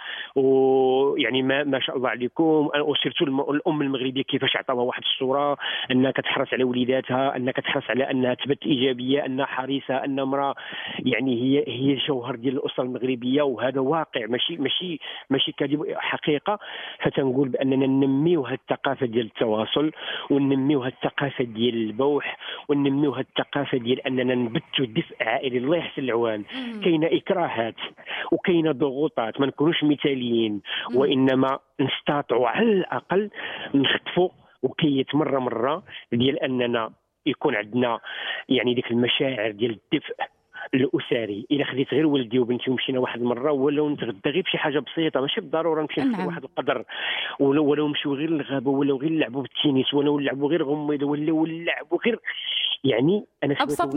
ويعني ما شاء الله عليكم، وسيرتوا الام المغربيه كيفاش عطاوها واحد الصوره انها كتحرص على وليداتها، انها كتحرص على انها تبت ايجابيه، انها حريصه، ان امراه يعني هي الجوهر ديال الاسره المغربيه، وهذا واقع ماشي كذب، حقيقه. فتنقول باننا ننميو هذه الثقافه ديال التواصل، وننميو هذه الثقافه ديال البوح، وننميو هذه الثقافه ديال اننا نبثوا دفء عائلي. الله يحسن العوان، كاينه اكراهات وكاينه ضغوطات، ما نكونوش مثاليين، وانما نستطيعوا على الاقل نخطفوا وكيت مره ديال اننا يكون عندنا يعني ديك المشاعر ديال الدفء الاسري. الا خديت غير ولدي وبنتي ومشينا واحد المره، ولو نتغدى غير بشي حاجه بسيطه، ماشي بالضروره نمشي نحضر واحد القدر، ولو نمشيو غير للغابه، ولو غير نلعبوا بالتنس، ولو نلعبوا غير غميضه، ولو نلعبوا غير يعني انا ابسط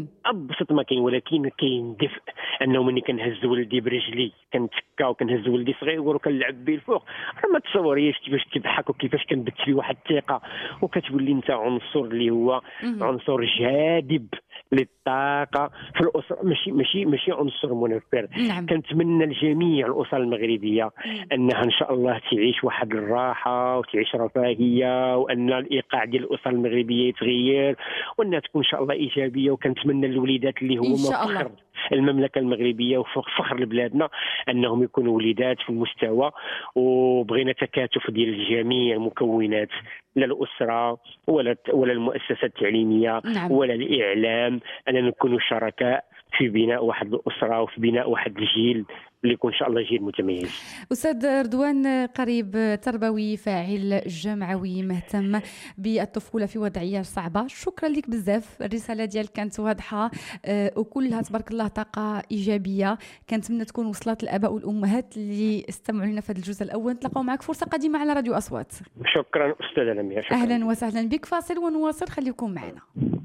ما كاين، ولكن كاين دفء. انه ملي كنهز ولدي برجلي كنتكا، وكنهز ولدي صغير وكنلعب به الفوق، راه ما تصوريش كيفاش كيضحك وكيفاش كنبت فيه واحد الثقه، وكتولي انت عنصر اللي هو عنصر جاذب للطاقه في الاسره، ماشي عنصر منفر. كنتمنى لجميع الاسر المغربيه انها ان شاء الله تعيش واحد الراحه وتعيش رفاهيه، وان الايقاع ديال الاسر المغربيه يتغير، وانها تكون ان شاء الله ايجابيه. وكنتمنى للوليدات اللي هما فخر المملكه المغربيه وفخر لبلادنا انهم يكونوا وليدات في المستوى، وبغينا تكاتف ديال جميع المكونات، لا الاسره ولا المؤسسات التعليميه ولا الاعلام، اننا نكونوا شركاء في بناء واحد الاسره وفي بناء واحد الجيل اللي يكون ان شاء الله جيل متميز. استاذ رضوان قريب، تربوي فاعل جمعوي مهتم بالطفوله في وضعيه صعبه، شكرا لك بزاف. الرساله ديالك كانت واضحه وكلها تبارك الله طاقه ايجابيه، كنتمنى تكون وصلت للاباء والامهات اللي استمعوا لنا في هذا الجزء الاول. نتلاقاو معك فرصه قادمه على راديو اصوات. شكرا استاذه لميا. اهلا وسهلا بك. فاصل ونواصل، خليكم معنا.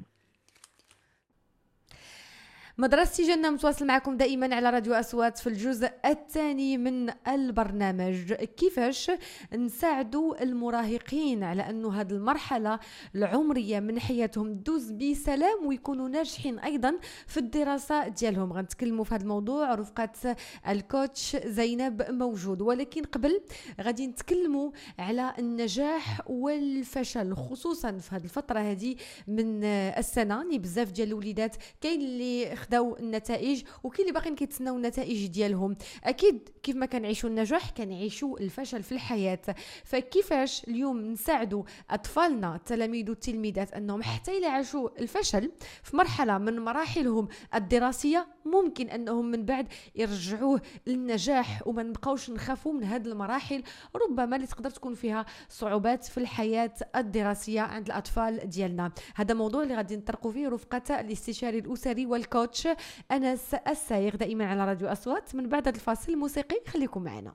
مدرستي جنة متواصل معكم دائما على راديو أصوات في الجزء الثاني من البرنامج، كيفاش نساعدوا المراهقين على أنه هذه المرحلة العمرية من حياتهم دوز بسلام ويكونوا ناجحين أيضا في الدراسة ديالهم. غنتكلموا في هذا الموضوع، رفقة الكوتش زينب موجود، ولكن قبل غادي نتكلموا على النجاح والفشل، خصوصا في هذه الفترة هذه من السنة. بزاف ديال الوليدات كاين اللي خداو النتائج وكاين اللي باقيين كيتسناو النتائج ديالهم. اكيد كيف ما كنعيشوا النجاح كنعيشوا الفشل في الحياه. فكيفاش اليوم نساعدوا اطفالنا التلاميذ والتلميذات انهم حتى إلا عاشوا الفشل في مرحله من مراحلهم الدراسيه ممكن انهم من بعد يرجعوه للنجاح وما نبقاوش نخافوا من هذه المراحل ربما اللي تقدر تكون فيها صعوبات في الحياه الدراسيه عند الاطفال ديالنا. هذا موضوع اللي غادي نطرقوا فيه رفقه الاستشاري الاسري والكوتش انس السايغ دائما على راديو اصوات من بعد الفاصل الموسيقي. خليكم معنا.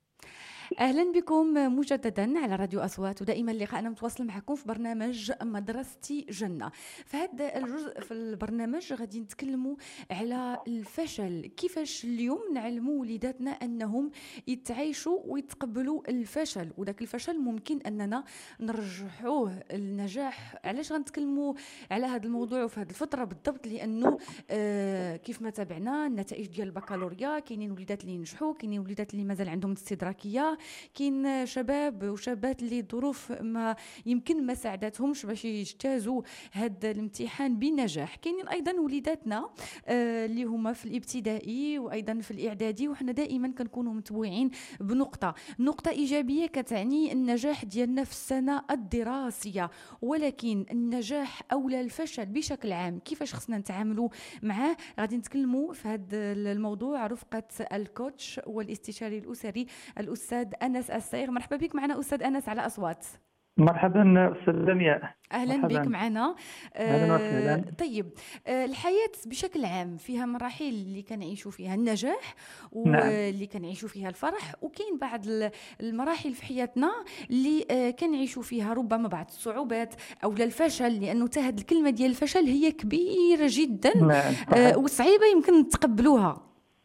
اهلا بكم مجددا على راديو اصوات ودائما لقاءنا متواصل معكم في برنامج مدرستي جنه. في هذا الجزء في البرنامج غادي نتكلموا على الفشل، كيفاش اليوم نعلموا وليداتنا انهم يتعايشوا ويتقبلوا الفشل وذاك الفشل ممكن اننا نرجعوه النجاح. علاش غنتكلموا على هذا الموضوع وفي هذه الفتره بالضبط؟ لانه كيف ما تابعنا النتائج ديال البكالوريا كاينين وليدات اللي نجحوا، كاينين وليدات اللي مازال عندهم استدراكيه، كاين شباب وشابات اللي ظروف ما يمكن ما ساعدتهمش باش يجتازوا هذا الامتحان بنجاح. كاينين ايضا وليداتنا اللي هما في الابتدائي وايضا في الاعدادي وحنا دائما كنكونوا متبوعين بنقطه ايجابيه كتعني النجاح ديالنا في السنه الدراسيه. ولكن النجاح اولا الفشل بشكل عام كيفاش خصنا نتعاملوا معاه غادي نتكلموا في هذا الموضوع رفقه الكوتش والاستشاري الاسري الاستاذ انس السايغ. مرحبا بك معنا استاذ انس على اصوات. مرحبا استاذ لمياء. اهلا مرحباً. بك معنا. اهلا وسهلا. طيب الحياه بشكل عام فيها مراحل اللي كنعيشوا فيها النجاح نعم. واللي كنعيشوا فيها الفرح، وكاين بعض المراحل في حياتنا اللي كنعيشوا فيها ربما بعض الصعوبات او الفشل، لانه تا هذه الكلمه ديال الفشل هي كبيره جدا. نعم. وصعيبه يمكن نتقبلوها.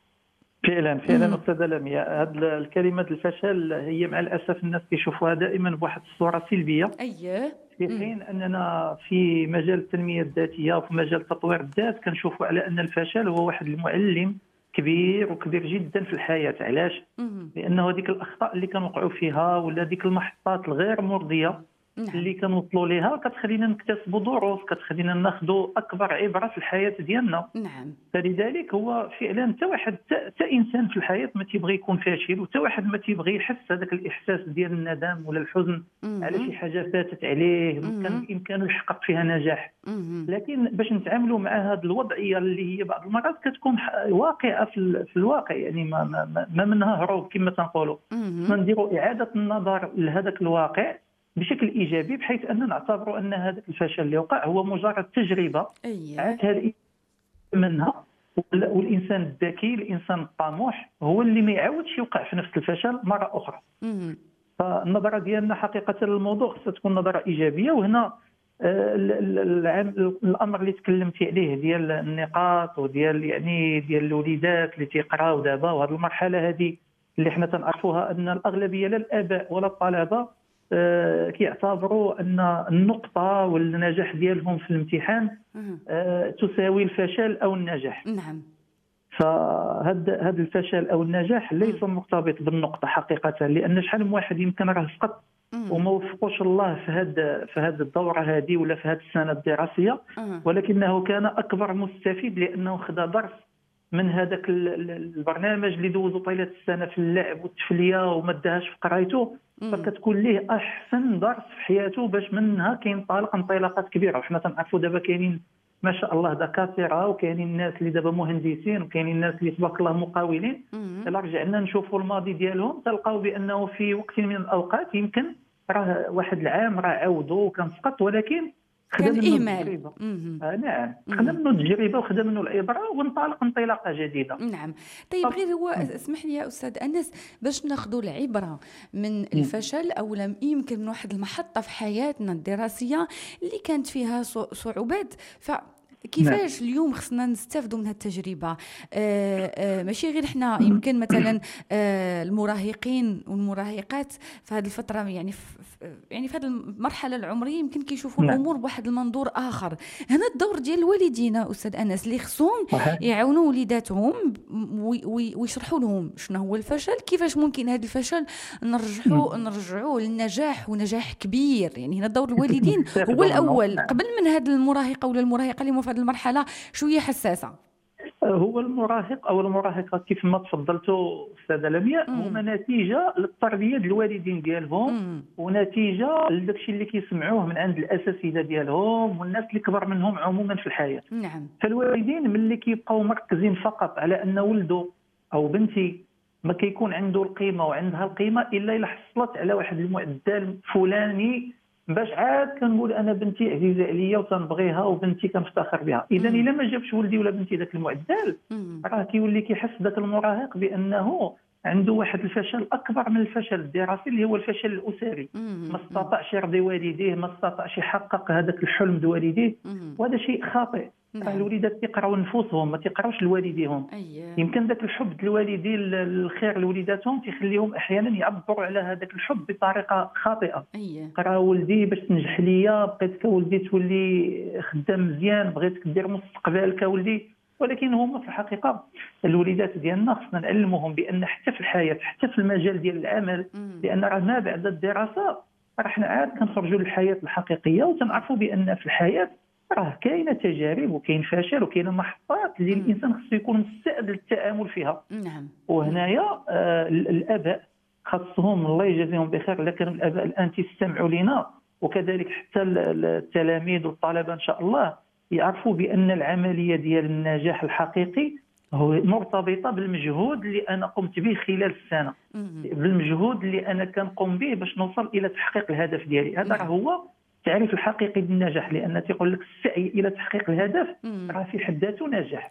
فعلا استاذه لمياء، هذه الكلمه الفشل هي مع الاسف الناس كيشوفوها دائما بواحد الصوره سلبيه. اييه. في حين اننا في مجال التنميه الذاتيه وفي مجال تطوير الذات كنشوفوا على ان الفشل هو واحد المعلم كبير جدا في الحياه. علاش؟ لانه هذيك الاخطاء اللي كنوقعوا فيها ولا ديك المحطات الغير مرضيه اللي كنوصلوا ليها كتخلينا نكتسبوا دروس، كتخلينا ناخذوا اكبر عبره في الحياه ديالنا. نعم. فلذلك هو فعلا حتى انسان في الحياه ما تيبغي يكون فاشل، وحتى واحد ما تيبغي يحس هذاك الاحساس ديال الندم ولا الحزن على شي حاجه فاتت عليه كان بامكانه يحقق فيها نجاح. لكن باش نتعاملوا مع هذه الوضعيه اللي هي بعض المرات كتكون واقعه في الواقع، يعني ما منها هروب كما تنقولوا، نديروا اعاده النظر لهذاك الواقع بشكل ايجابي، بحيث اننا نعتبروا ان هذا الفشل اللي وقع هو مجرد تجربه عاد منها. والانسان الذكي الانسان الطموح هو اللي ما يعاودش يوقع في نفس الفشل مره اخرى. فالنظره ديالنا حقيقه للموضوع خصها تكون نظره ايجابيه. وهنا الامر اللي تكلمتي عليه ديال النقاط وديال يعني ديال الوليدات اللي تيقراو دابا، وهذه المرحله هذه اللي حنا تنعرفوها ان الاغلبيه لا الاباء ولا الطلبه كيعتبروا ان النقطه والنجاح ديالهم في الامتحان تساوي الفشل او النجاح. نعم. فهذا الفشل او النجاح ليس مرتبط بالنقطه حقيقه، لان شحال من واحد يمكن راه سقط وما وفقوش الله في هذه الدوره هذه ولا في هذه السنه الدراسيه، ولكنه كان اكبر مستفيد لانه خدا درس من هذاك البرنامج اللي دوزو طيله السنه في اللعب والتفليه وما داهاش في قرايته، فكتكون ليه احسن درس في حياته باش منها كينطلق انطلاقات كبيره. وحنا تنعرفوا دابا كاينين ما شاء الله دكاتره، وكاينين الناس اللي دابا مهندسين، وكاينين الناس اللي تبارك الله مقاولين. الا رجعنا نشوفوا الماضي ديالهم تلقاو بانه في وقت من الاوقات يمكن راه واحد العام راه عاودوا وكان سقط، ولكن كان إهمال. نعم، خدا منه التجربه وخدا منه العبره وانطلق انطلاقه جديده. نعم. طيب غير هو اسمح لي يا استاذ انس باش ناخذوا العبره من الفشل او لم يمكن من واحد المحطه في حياتنا الدراسيه اللي كانت فيها صعوبات، كيفاش اليوم خصنا نستافدوا من هذه التجربه؟ ماشي غير احنا، يمكن مثلا المراهقين والمراهقات في هذه الفتره، يعني في هذه المرحله العمريه يمكن كيشوفوا الامور بواحد المنظور اخر. هنا الدور ديال الوالدين استاذ انس اللي خصهم يعاونوا وليداتهم ويشرحوا لهم شنو هو الفشل، كيفاش ممكن هذا الفشل نرجعوه للنجاح ونجاح كبير. يعني هنا دور الوالدين هو الاول قبل من هذا المراهقه ولا المراهقه اللي في هذه المرحله شويه حساسه. هو المراهق او المراهقه كيف ما تفضلتوا استاذه لمياء هما نتيجه للتربيه ديال الوالدين ديالهم ونتيجه لداكشي اللي كيسمعوه من عند الاساتذه ديالهم والناس اللي كبر منهم عموما في الحياه. نعم. فالوالدين ملي كيبقاو مركزين فقط على ان ولده او بنتي ما كيكون عنده القيمه وعندها القيمه الا الا حصلت على واحد المعدل فلاني باش عاد كنقول انا بنتي عزيزه عليا وتنبغيها وبنتي كنفتخر بها. اذا الا ما جابش ولدي ولا بنتي ذاك المعدل راه كيولي كيحس ذاك المراهق بانه عنده واحد الفشل اكبر من الفشل الدراسي اللي هو الفشل الاسري. ما استطاعش يرضي والديه، ما استطاعش يحقق هذاك الحلم د والديه، وهذا شيء خاطئ. الوليدات تيقراو نفوسهم ما تيقراوش لوالديهم. يمكن ذاك الحب ديال الوالدين الخير لوليداتهم تيخليهم احيانا يعبروا على هذاك الحب بطريقه خاطئه. قرا ولدي باش تنجح ليا، بغيتك ولدي تولي خدام مزيان، بغيتك دير مستقبلك ولدي. ولكن هما في الحقيقه الوليدات ديالنا خصنا نعلموهم بان حتى في الحياه حتى في المجال ديال العمل، لان راه ما بعد الدراسه راه حنا عاد كنخرجوا للحياه الحقيقيه وتنعرفوا بان في الحياه راه كاينه تجارب وكاين فشل وكاينه محطات اللي الانسان خصو يكون مستعد للتعامل فيها. نعم. وهنايا الاباء خاصهم الله يجازيهم بخير، لكن الاباء الان تستمعوا لنا وكذلك حتى التلاميذ والطلبه ان شاء الله يعرفوا بان العمليه ديال النجاح الحقيقي هو مرتبطه بالمجهود اللي انا قمت به خلال السنه، بالمجهود اللي انا كنقوم به باش نوصل الى تحقيق الهدف ديالي. هذا هو التعريف الحقيقي للنجاح، لان تيقول لك السعي الى تحقيق الهدف راه في حد ذاته نجاح.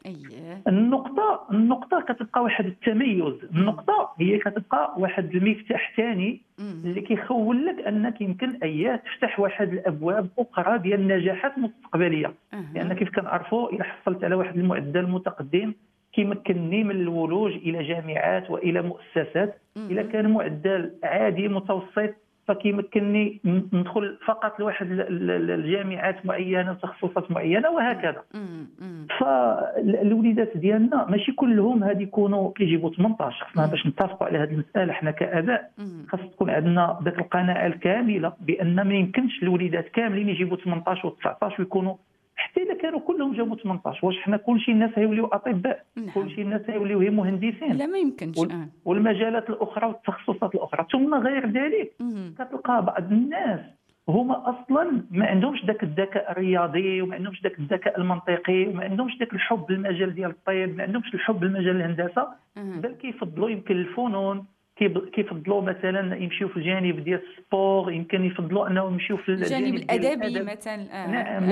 النقطه كتبقى واحد التميز، النقطه هي كتبقى واحد المفتاح ثاني اللي كيخول لك انك يمكن تفتح واحد الابواب اخرى ديال النجاحات مستقبليه. لان كيف كنعرفوا الى حصلت على واحد المعدل متقدم كيمكنني من الولوج الى جامعات والى مؤسسات. اذا كان معدل عادي متوسط فكيمكنني ندخل فقط لواحد الجامعات معينه وتخصصات معينه وهكذا. فالوليدات ديالنا ماشي كلهم هادي يكونوا كيجيبوا 18. خصنا باش نتفقوا على هذه المساله حنا كاباء خاص تكون عندنا ذاك القناعه الكامله بان ما يمكنش الوليدات كاملين يجيبوا 18 و19 ويكونوا، حتى اذا كانوا كلهم جابوا 18 واش حنا كلشي الناس هيوليو اطباء؟ كلشي الناس هيوليو هي مهندسين؟ لا ما يمكنش. والمجالات الاخرى والتخصصات الاخرى. ثم غير ذلك كتلقى بعض الناس هما اصلا ما عندهمش ذاك الذكاء الرياضي وما عندهمش ذاك الذكاء المنطقي وما عندهمش ذاك الحب للمجال ديال الطب، ما عندهمش الحب لمجال الهندسه، بل كيفضلوا يمكن الفنون، كيفضلوا مثلا يمشيو في الجانب ديال السبور، يمكن يفضلوا انهم يمشيو في الجانب الادبي مثلا. نعم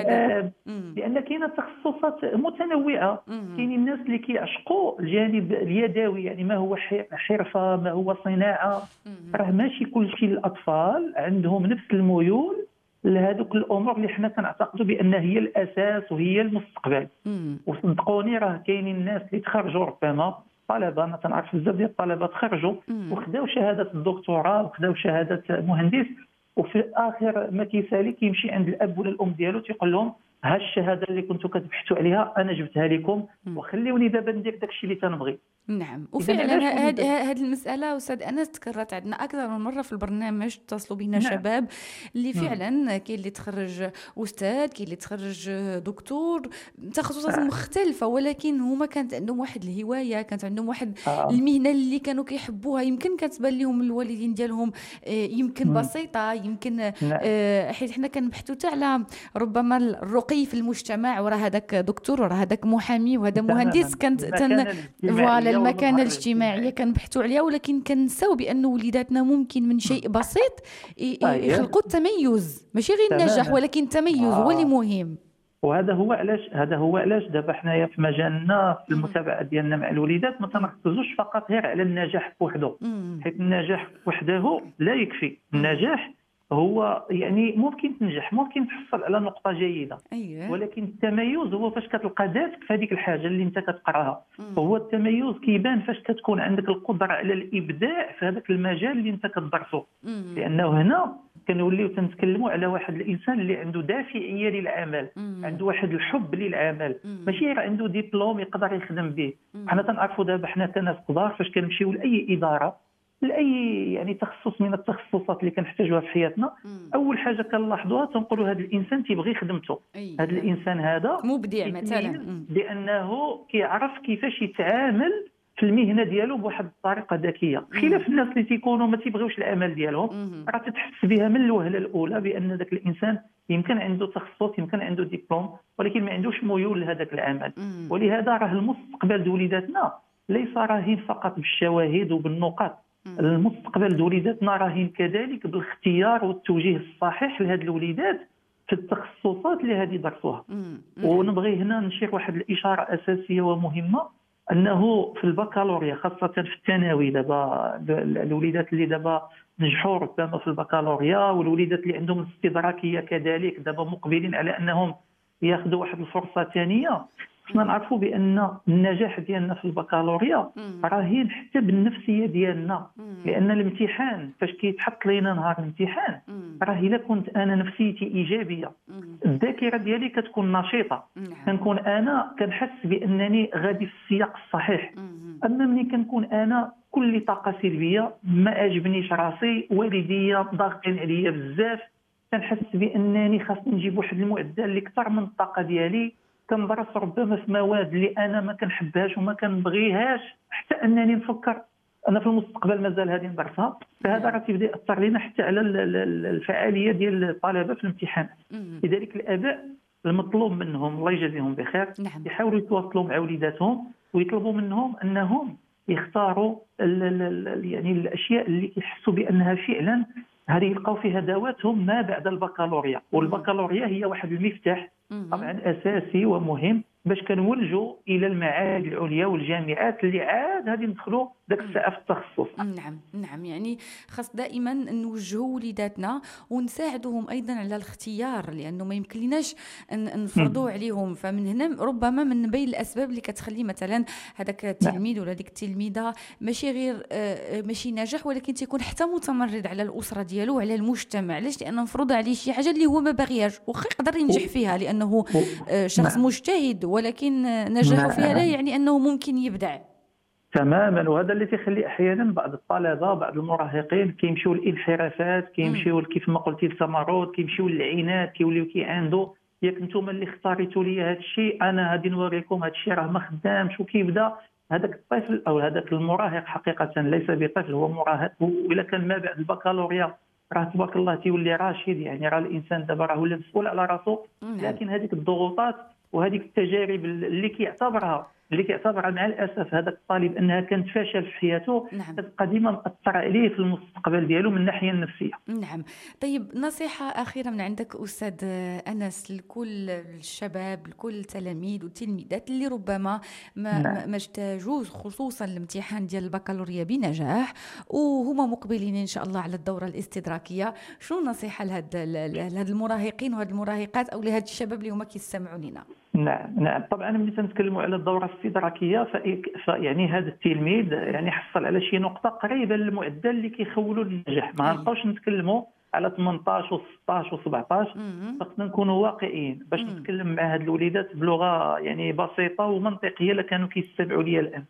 لان كاينه تخصصات متنوعه. كاينين الناس اللي كيعشقوا الجانب اليدوي، يعني ما هو حرفه ما هو صناعه. راه ماشي كل شيء الاطفال عندهم نفس الميول لهذوك الامور اللي حنا كنعتقدوا بان هي الاساس وهي المستقبل. وصدقوني راه كاينين الناس اللي تخرجوا ربما طلبه، انا تنعرف بزاف ديال الطلبه تخرجوا وخداو شهاده الدكتوراه وخداو شهاده مهندس، وفي اخر ما كيسالي كيمشي عند الاب ولا الام ديالو تيقول لهم ها الشهاده اللي كنتو كتبحثوا عليها انا جبتها لكم وخليوني دابا ندير داكشي اللي تنبغي. نعم. وفعلا هذه المساله استاذ انس تكررت عندنا اكثر من مره في البرنامج، اتصلوا بنا شباب اللي فعلا كاين اللي تخرج استاذ، كاين اللي تخرج دكتور، تخصصات مختلفه، ولكن هما كانت عندهم واحد الهوايه، كانت عندهم واحد المهنه اللي كانوا كيحبوها. يمكن كتبان لهم الوالدين ديالهم يمكن بسيطه، يمكن حيت حنا كنبحثوا حتى على ربما الرقي في المجتمع، وراه هذاك دكتور وراه هذاك محامي وهذا مهندس، كانت فوالا المكانه الاجتماعيه كنبحثوا عليها، ولكن كنساو بان وليداتنا ممكن من شيء بسيط يخلقوا التميز، ماشي غير النجاح ولكن التميز هو اللي مهم. وهذا هو علاش دابا حنايا في مجالنا في المتابعه ديالنا مع الوليدات ما تنركزوش فقط غير على النجاح بوحده، حيت النجاح وحده لا يكفي. النجاح هو يعني ممكن تنجح، ممكن تحصل على نقطة جيدة، ولكن التميز هو فاش كتلقى ذاتك في هذيك الحاجة اللي انت كتقراها. هو التميز كيبان فاش كتكون عندك القدرة على الإبداع في هذاك المجال اللي انت كتدرسه. لأنه هنا كنوليو تنتكلموا على واحد الإنسان اللي عنده دافعية للعمل، عنده واحد الحب للعمل، ماشي غير عنده دبلوم يقدر يخدم به. حنا تنعرفوا دابا حنا كناس كبار فاش كنمشيو لأي إدارة لاي يعني تخصص من التخصصات اللي كنحتاجوها في حياتنا. اول حاجه كنلاحظوها تنقولوا هذا الانسان تيبغي خدمته، هذا الانسان هذا مبدع مثلا، لانه كيعرف كيفاش يتعامل في المهنه ديالو بواحد الطريقه ذكيه، خلاف الناس اللي تيكونوا ما تيبغيوش العمل ديالهم. راه تتحس بها من الوهله الاولى بان ذاك الانسان يمكن عنده تخصص، يمكن عنده دبلوم، ولكن ما عندوش ميول لهذاك العمل. ولهذا راه المستقبل ديال وليداتنا ليس راهن فقط بالشواهد وبالنقاط، المستقبل ديال وليداتنا راهن كذلك بالاختيار والتوجيه الصحيح لهاد الوليدات في التخصصات اللي هذه درسوها. ونبغي هنا نشير واحد الاشاره اساسيه ومهمه، انه في البكالوريا خاصه في الثانوي، دابا الوليدات اللي دابا نجحوا ربما في البكالوريا والوليدات اللي عندهم الاستدراكيه كذلك دابا مقبلين على انهم ياخذوا واحد الفرصه ثانيه، خصنا نعرفوا بان النجاح ديالنا في البكالوريا راهين حتى بالنفسيه ديالنا، لان الامتحان فاش كيتحط لينا نهار الامتحان راه الا كنت انا نفسيتي ايجابيه الذاكره ديالي كتكون نشيطه، كنكون انا كنحس بانني غادي في السياق الصحيح. اما ملي كنكون انا كل طاقه سلبيه، ما عجبنيش راسي، والديا ضاغطين عليا بزاف، كنحس بانني خاصني نجيب واحد المعدل اللي اكثر من الطاقه ديالي، كندرس ربما في مواد اللي انا ما كنحبهاش وما كنبغيهاش، حتى انني نفكر انا في المستقبل مازال هذه ندرسها، فهذا راه تيبدا ياثر لنا حتى على الفعاليه ديال الطلبه في الامتحان. لذلك الاباء المطلوب منهم الله يجازيهم بخير يحاولوا يتواصلوا مع وليداتهم ويطلبوا منهم انهم يختاروا يعني الاشياء اللي كيحسوا بانها فعلا هذه يلقاو فيها ذواتهم ما بعد البكالوريا. والبكالوريا هي واحد المفتاح طبعا اساسي ومهم باش كنولجوا الى المعاهد العليا والجامعات اللي عاد غادي ندخلوا داك الساعه في التخصص. نعم يعني خاص دائما نوجهوا وليداتنا ونساعدوهم ايضا على الاختيار، لانه ما يمكن لناش نفرضوا عليهم. فمن هنا ربما من بين الاسباب اللي كتخلي مثلا هذاك التلميذ ولا ديك التلميذه ماشي غير ماشي ناجح، ولكن تيكون حتى متمرد على الاسره ديالو وعلى المجتمع. علاش؟ لان نفرض عليه شي حاجه اللي هو ما باغياش، واخا يقدر ينجح فيها لانه شخص مجتهد، ولكن نجاحه فيها لا يعني انه ممكن يبدع تماما. وهذا اللي تيخلي احيانا بعض الطلبه بعض المراهقين كيمشيو للانحرافات، كيمشيو كيف ما قلتي للتمرد، كيمشيو للعناد، كيوليو كيعاندوا ياك نتوما اللي اختاريتوا لي هذا الشيء انا غادي نوريكم هذا الشيء راه ما خدامش. وكيبدا هذاك الطفل او هذاك المراهق حقيقه ليس بطفل، هو مراهق، والا كان ما بعد البكالوريا راه تبارك الله تيولي راشد، يعني راه الانسان دابا راه ولا مسؤول على راسو. لكن هذيك الضغوطات وهذيك التجارب اللي كيعتبرها مع الاسف هذاك الطالب انها كانت فاشل في حياته كتبقى ديما مأثر عليه في المستقبل ديالو من الناحيه النفسيه. نعم. طيب نصيحه اخيره من عندك استاذ انس لكل الشباب، لكل التلاميذ والتلميذات اللي ربما ما اجتازوش خصوصا الامتحان ديال البكالوريا بنجاح وهما مقبلين ان شاء الله على الدوره الاستدراكيه، شنو النصيحه لهاد المراهقين وهاد المراهقات او لهاد الشباب اللي هما كيستمعوا لنا؟ نعم طبعا ملي تنتكلموا على الدوره الاستدراكيه يعني هذا التلميذ يعني حصل على شي نقطه قريبه للمعدل اللي كيخولوا للنجاح. ما نبقاوش نتكلموا على 18 و16 و17، خصنا نكونوا واقعيين باش نتكلم مع هاد الوليدات بلغه يعني بسيطه ومنطقيه الا كانوا كيستمعوا ليا الان.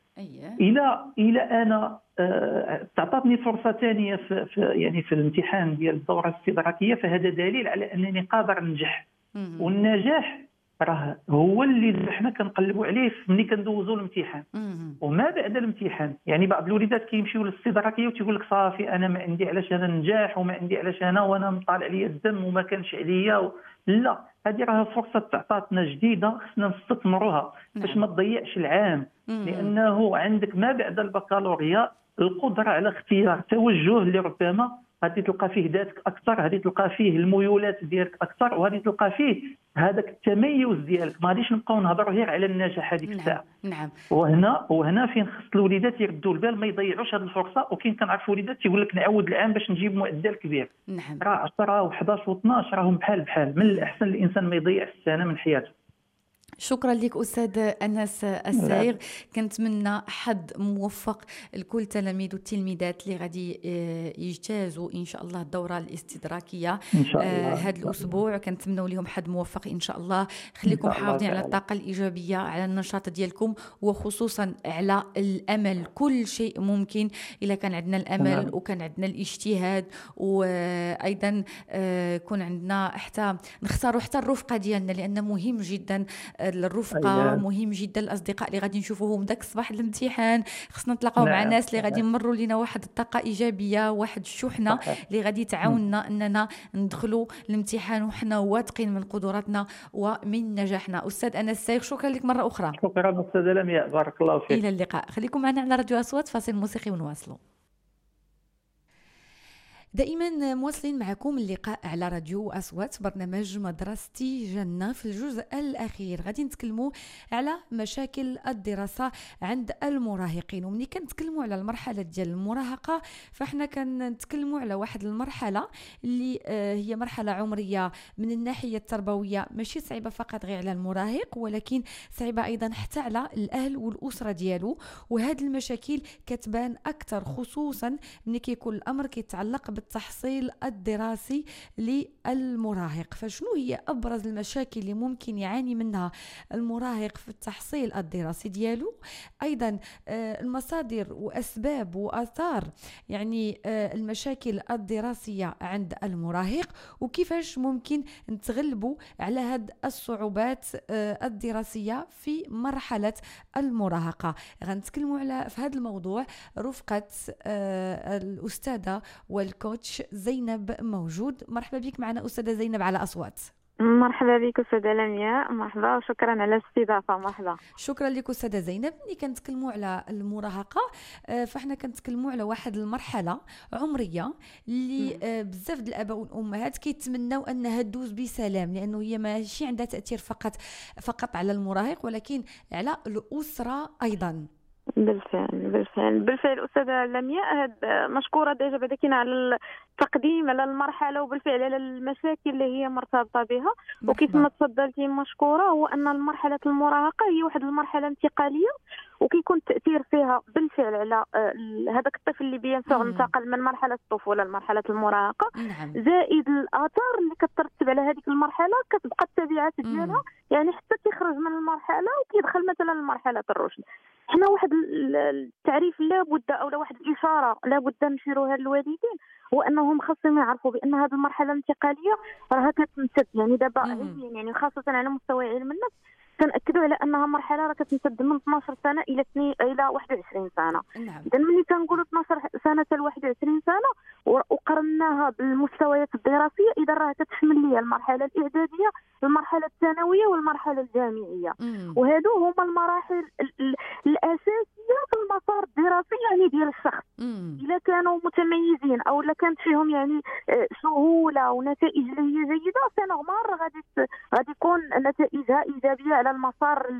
الى انا تعطاتني فرصه ثانيه في الامتحان ديال الدوره الاستدراكيه، فهذا دليل على انني قادر ننجح. والنجاح راه هو اللي حنا كنقلبوا عليه ملي كندوزوا الامتحان وما بعد الامتحان. يعني بعض الوليدات كيمشيو للاستدراكيه وتيقول لك صافي انا ما عندي علاش انا ننجح وما عندي علاش انا وانا مطالع عليا الدم وما كانش عليا لا، هذه راه فرصه تعطاتنا جديده خصنا نستثمروها باش ما تضيعش العام. لانه عندك ما بعد البكالوريا القدره على اختيار توجه اللي ربما غادي تلقى فيه ذاتك اكثر، غادي تلقى فيه الميولات ديالك اكثر، وغادي تلقى فيه هذاك التميز ديالك. ما غاديش نبقاو نهضروا غير على النجاح هذيك الساعه. نعم. وهنا فين خص الوليدات يردوا البال ما يضيعوش هذه الفرصه. وكاين كنعرف وليدات تيقول لك نعاود العام باش نجيب معدل كبير. نعم. راه 10 و11 و12 راهم بحال من الاحسن الانسان ما يضيعش السنه من حياته. شكرا لك أستاذ أنس السايغ. كنتمنى حد موفق لكل تلاميذ والتلميذات اللي غادي يجتازوا إن شاء الله الدورة الاستدراكية هذا الأسبوع. كنتمنوا لهم حد موفق إن شاء الله. خليكم حافظين على الطاقة الإيجابية، على النشاط ديالكم، وخصوصا على الأمل. كل شيء ممكن إلا كان عندنا الأمل وكان عندنا الاجتهاد، وأيضا كون عندنا حتى نختاروا حتى الرفقة ديالنا، لأن مهم جدا الرفقة. مهم جدا الأصدقاء اللي غادي نشوفوهم داك الصباح الامتحان. خصنا نتلاقاو مع ناس اللي غادي يمروا لنا واحد الطاقة إيجابية، واحد الشحنة اللي غادي تعاوننا أننا ندخلوا الامتحان وحنا واثقين من قدراتنا ومن نجاحنا. أستاذ أنس السايغ، شكرا لك مرة أخرى. شكرا أستاذة لمياء، بارك الله فيك. إلى اللقاء. خليكم معنا على راديو أصوات، فاصل موسيقي ونواصلوا. دائما مواصلين معكم اللقاء على راديو أصوات، برنامج مدرستي جنة. في الجزء الأخير غادي نتكلموا على مشاكل الدراسة عند المراهقين. ومني كنتكلموا على المرحلة ديال المراهقة، فاحنا كنتكلموا على واحد المرحلة اللي هي مرحلة عمرية من الناحية التربوية ماشي صعيبة فقط غير على المراهق، ولكن صعيبة أيضا حتى على الأهل والأسرة ديالو. وهذه المشاكل كتبان أكثر خصوصا ملي كيكون الأمر كيتعلق بالتحصيل الدراسي للمراهق. فشنو هي أبرز المشاكل اللي ممكن يعاني منها المراهق في التحصيل الدراسي ديالو؟ أيضا المصادر وأسباب وآثار يعني المشاكل الدراسية عند المراهق، وكيفاش ممكن نتغلبوا على هذه الصعوبات الدراسية في مرحلة المراهقة. غنتكلموا على في هذا الموضوع رفقة الأستاذة والكوتش زينب موجود. مرحبا بك معنا أستاذة زينب على أصوات. مرحبا بك أستاذة لمياء، مرحبا وشكرا على الاستضافة. مرحبا. شكرا لك أستاذة زينب. ملي كنتكلموا على المراهقة فاحنا كنتكلموا على واحد المرحلة عمرية اللي بزاف د الآباء والأمهات كيتمنوا أنها تدوز بسلام، لأنه هي ماشي عندها تأثير فقط على المراهق ولكن على الأسرة أيضا. بالفعل أستاذة لمياء، مشكورة ديجا بعدا كاين على التقديم على المرحلة، وبالفعل على المشاكل اللي هي مرتبطة بها. وكيف ما تفضلتي مشكورة، هو أن المرحلة المراهقة هي واحد المرحلة انتقالية، وكيكون التأثير فيها بالفعل على هذاك الطفل اللي بينفع انتقل من مرحلة الطفولة لمرحلة المراهقة. زائد الآثار اللي كترتب على هذيك المرحلة كتبقى التبعات ديالها، يعني حتى كيخرج من المرحلة وكيدخل مثلا لمرحلة الرشد. حنا واحد التعريف لابد او واحد الاشاره لابد نشيروها للوالدين، هو انهم خاصهم يعرفوا بان هذه المرحله الانتقاليه راها كتمتد، يعني دابا علميا يعني خاصه على مستوى علم النفس كنأكدوا على انها مرحله راه كتمتد من 12 سنه الى 21 سنه. اذا ملي كنقولوا 12 سنه حتى 21 سنه وقرناها بالمستويات الدراسيه، اذا راه كتشمل ليها المرحله الاعداديه، المرحله الثانويه والمرحله الجامعيه. وهادو هما المراحل الاساسيه في المسار الدراسي يعني ديال الشخص. اذا كانوا متميزين او لا كانت فيهم يعني سهوله ونتائج اللي هي جيده، سنغمار غادي يكون نتائجها ايجابيه على المسار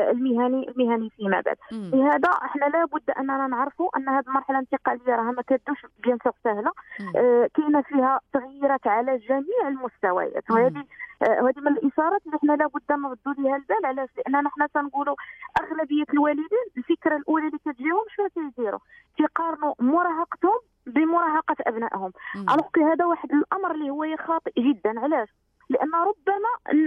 المهني فيما بعد. لهذا احنا لابد اننا نعرفوا ان هذه المرحله الانتقاليه راه ما كتدوش بيان سور سهله، كاينه فيها تغييرات على جميع المستويات. وهذه من الاشارات اللي احنا لابد نردوا ليها البال. علاش؟ لاننا حنا تنقولوا اغلبيه الوالدين الفكره الاولى اللي كتجيهم شنو تيديروا؟ تيقارنوا مراهقتهم بمراهقه ابنائهم. الوغ هذا واحد الامر اللي هو خاطئ جدا. علاش؟ لان ربما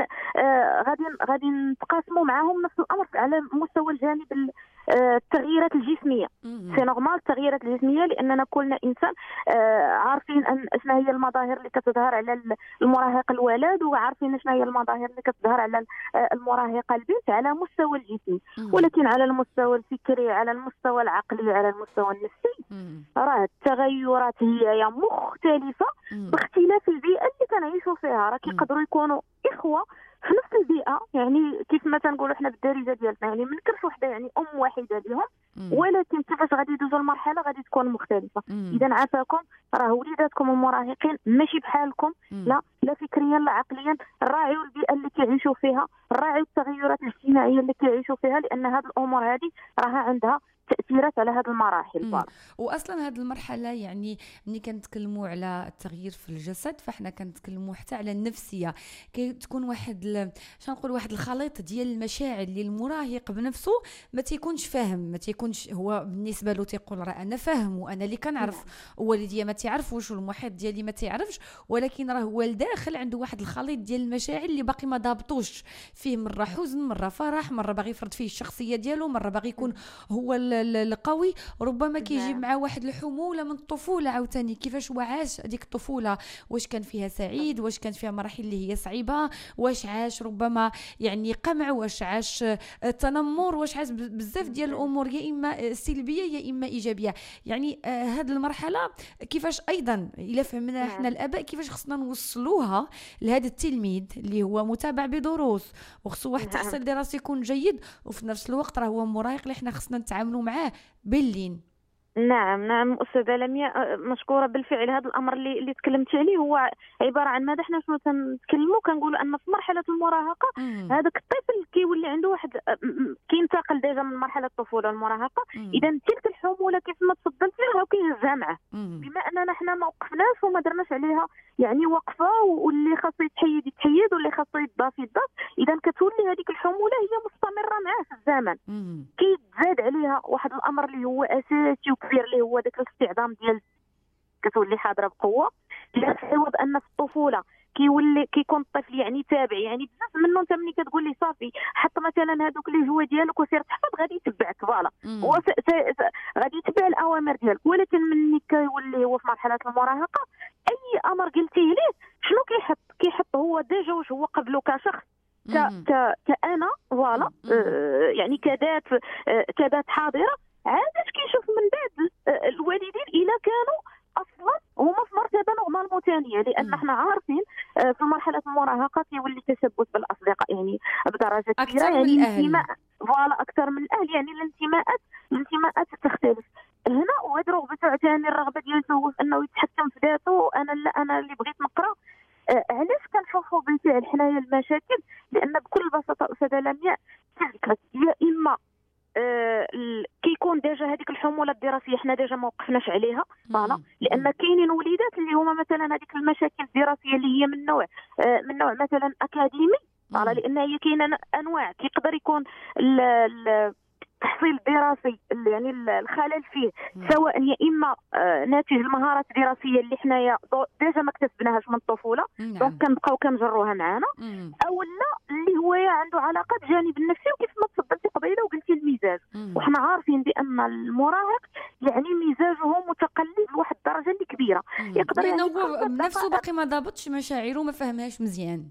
غادي نتقاسموا معهم نفس الامر على مستوى الجانب التغييرات الجسميه. سي نورمال التغييرات الجسميه، لاننا كلنا انسان عارفين ان شنو هي المظاهر اللي كتظهر على المراهق الولد، وعارفين شنو هي المظاهر اللي كتظهر على المراهقه البنت على مستوى الجسمي. ولكن على المستوى الفكري، على المستوى العقلي، على المستوى النفسي، راه التغيرات هي مختلفه باختلاف البيئه اللي كنعيشوا فيها. راه كيقدروا يكونوا اخوه في نفس البيئه، يعني كيف ما تنقولوا حنا بالدارجه ديالنا، يعني ما نكرش وحده يعني ام واحده لهم، ولكن كيفاش غادي يدوزوا المرحله غادي تكون مختلفه. اذا عافاكم، راه وليداتكم المراهقين ماشي بحالكم، لا لا فكريا لا عقليا، نراعيو البيئه اللي كيعيشوا فيها، نراعيو التغيرات الاجتماعيه اللي كيعيشوا فيها، لان هذه الامور هذه راها عندها تاثيرات على هذه المراحل. واصلا هذه المرحله يعني ملي كنتكلموا على التغيير في الجسد فاحنا كنتكلموا حتى على النفسيه. كتكون واحد نقول واحد الخليط ديال المشاعر اللي المراهق بنفسه ما تيكونش فاهم، ما تيكونش هو بالنسبه له تيقول راه انا فاهم وانا اللي كنعرف، والدي ما تعرفوش والمحيط ديالي ما تعرفش، ولكن راه هو الداخل عنده واحد الخليط ديال المشاعر اللي باقي ما ضابطوش فيه، مره حزن مره فرح، مره باغي يفرض فيه الشخصيه ديالو، مره باغي يكون هو القوي، ربما كيجي مع واحد الحموله من الطفوله عاوتاني كيفاش هو عاش هذيك الطفوله، واش كان فيها سعيد، واش كانت فيها مراحل اللي هي صعيبه، واش عاش ربما يعني قمع، واش عاش تنمر، واش عاش بزاف ديال الامور يا اما سلبيه يا اما ايجابيه. يعني هذه المرحله كيفاش ايضا الا فهمنا احنا الاباء كيفاش خصنا نوصلوها لهذا التلميذ اللي هو متابع بدروس وخصو واحد التحصيل دراسي يكون جيد، وفي نفس الوقت راه هو مراهق اللي احنا خصنا نتعاملوا معاه باللين. نعم أستاذة لمياء، مشكورة. بالفعل هذا الأمر اللي تكلمت عليه هو عبارة عن ماذا حنا شنو تنتكلموا، كنقولوا أن في مرحلة المراهقة هذاك الطفل كيولي عنده واحد كينتقل ديجا من مرحلة الطفولة المراهقة، إذا تلك الحمولة كيف ما تفضلت فيها وكيهزها معاه، بما أننا حنا ما وقفناش وما درناش عليها يعني وقفة، واللي خاصو يتحيد واللي خاصو يضاف، إذا كتولي هذيك الحمولة هي مستمرة معاه في الزمن. كيتزاد عليها واحد الأمر اللي هو أساسي كبير اللي هو داك الاستعظام ديال كتولي حاضره بقوه، اللي كتعوض ان في الطفوله كيكون الطفل يعني تابع، يعني بزاف منه انت ملي كتقول لي صافي حط مثلا هذوك لي جوا ديالك وسير تحفظ غادي يتبعك، فوالا هو غادي يتبع الاوامر ديالك. ولكن ملي كيولي هو في مرحله المراهقه اي امر قلتيه ليه شنو كيحط هو ديجا واش هو قبله كشخص كأنا فوالا يعني كذات حاضره، عادش كيشوف من بعد الوالدين الا كانوا اصلا هما في مرتبه نورمالمون ثانيه، لان احنا عارفين في مرحله المراهقه كيولي التشبث بالاصدقاء يعني بدرجه كبيره، يعني الانتماء فوالا اكثر من الاهل، يعني الانتماءات تختلف هنا. وهاد رغبته عاوتاني الرغبه ديالو هو انه يتحكم في ذاته، انا اللي بغيت نقرا. علاش كنشوفوا بالفعل حنايا المشاكل؟ لان بكل بساطه استاذه لمياء يا اما كيكون ديجا هذيك الحموله الدراسيه حنا ديجا ما وقفناش عليها، فوالا لان كاينين وليدات اللي هما مثلا هذيك المشاكل الدراسيه اللي هي من نوع مثلا اكاديمي، فوالا لان هي كاينه انواع، كيقدر يكون التحصيل الدراسي يعني الخلل فيه سواء يا اما ناتج المهارات الدراسيه اللي حنايا ديجا ما اكتسبناهاش من الطفوله دونك كنبقاو كنجروها معنا، او لا اللي هو عنده علاقه بالجانب النفسي وكيف ما تفضلتي قبيله وقلتي المزاج. وحنا عارفين بان المراهق يعني مزاجه متقلب لواحد الدرجه اللي كبيره، يقدر يعني هو نفسه باقي ما ضابطش مشاعره ما فهمهاش مزيان.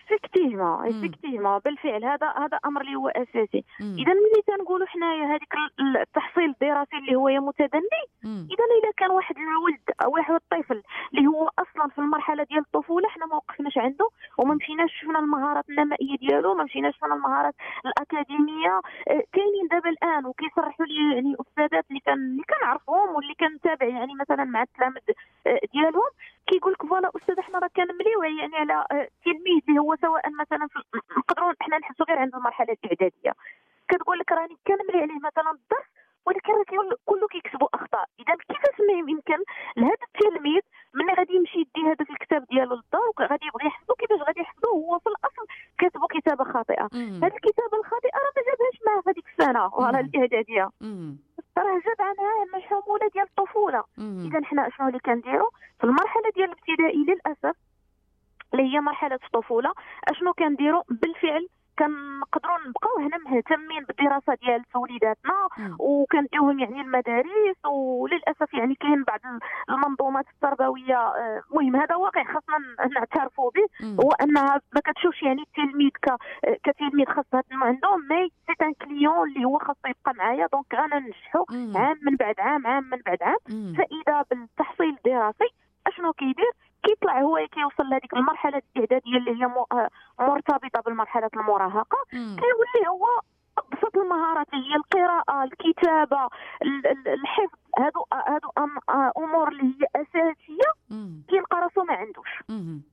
افكتيفمون بالفعل هذا امر اللي هو اساسي. اذا ملي تنقولوا حنايا هذيك التحصيل الدراسي اللي هو متدني، اذا كان واحد الولد او واحد الطفل اللي هو اصلا في المرحله ديال الطفوله حنا ما وقفناش عنده وما مشيناش شفنا المهارات النمائيه ديالو، ما مشيناش شفنا المهارات الاكاديميه، كاينين دابا الان وكيصرحوا لي يعني استاذات اللي كنعرفهم واللي كنتابع يعني مثلا مع التلاميذ ديالهم كيقول لك فوالا استاذ حنا راه كنمليو يعني على تلميذ اللي هو سواء مثلا نقدروا حنا نحسوا غير عند المرحله الاعداديه، كتقول لك راني كنملي عليه مثلا الدرس ولكن كله كيكتبوا اخطاء. اذا كيفاش ما يمكن لهذا التلميذ ملي غادي يمشي يدي هذاك الكتاب ديالو للدار وغادي يبغي يحفظو، كيفاش غادي يحفظو هو في الاصل كاتبو كتابه خاطئه؟ هذه الكتابه الخاطئه راه ما جابهاش معاه في هذيك السنه وعلى الاعداديه، راه جاب عنها من الحموله ديال الطفوله. اذا حنا شنو اللي كنديروا في المرحله ديال الابتدائي للاسف اللي هي مرحله الطفوله، اشنو كنديروا بالفعل؟ كنقدروا نبقاو هنا مهتمين بالدراسه ديال وليداتنا وكنديوهم يعني المدارس، وللاسف يعني كاين بعض المنظومات التربويه مهم هذا واقع خاصنا نعترفوا به، هو انها ما كتشوفش يعني التلميذ كتلميذ خاصها عندهم مي سي ان كليون اللي هو خاصو يبقى معايا دونك غانا ننجحوا عام من بعد عام من بعد عام. فاذا بالتحصيل الدراسي اشنو كيدير؟ كيطلع هو كيوصل لهذيك المرحله الاعداديه اللي هي مرتبطه بالمرحله المراهقه، كيولي هو ابسط المهارات هي القراءه، الكتابه، الحفظ، هادو امور اللي هي اساسيه كيلقى راسو ما عندوش.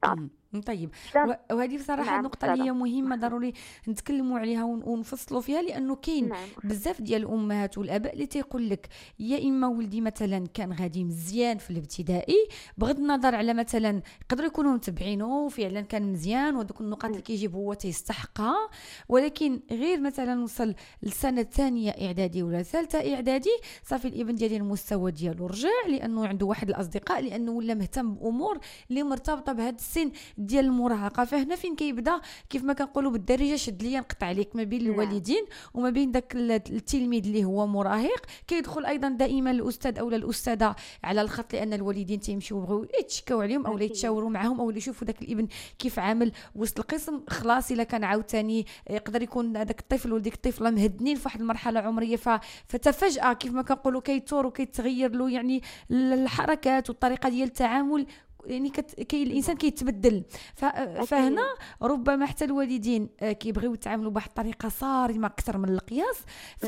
طيب، وهذه بصراحه النقطه اللي هي مهمه ضروري نتكلموا عليها ونفصلوا فيها، لانه كاين بزاف ديال الامهات والاباء اللي تيقول لك يا اما ولدي مثلا كان غادي مزيان في الابتدائي، بغض النظر على مثلا يقدروا يكونوا متبعينه وفعلا كان مزيان وهذوك النقاط اللي كيجيب هو تيستحقها، ولكن غير مثلا وصل للسنه الثانيه اعدادي ولا ثالثه اعدادي صافي الابن ديالي المستوى ديالو رجع، لانه عنده واحد الاصدقاء، لانه ولا مهتم بامور اللي مرتبطه بهذا السن ديال المراهقه. فهنا فين كيبدا كيف ما كنقولوا بالدارجه شد ليا نقطع عليك ما بين الوالدين وما بين داك التلميذ اللي هو مراهق. كيدخل ايضا دائما الاستاذ او الاستاذه على الخط، لان الوالدين تيمشيو يبغيو يتشكاو عليهم او يتشاوروا معهم او يشوفوا داك الابن كيف عامل وسط القسم. خلاص الا كان عاوتاني يقدر يكون هذاك الطفل وديك الطفله مهدنين في واحد المرحله عمريه، فتفجأة كيف ما كنقولوا كيتور وكيتغير له يعني الحركات والطريقه ديال التعامل، يعني الانسان كيتبدل. فهنا ربما حتى الوالدين كيبغيو يتعاملوا بواحد الطريقه صارمه اكثر من القياس.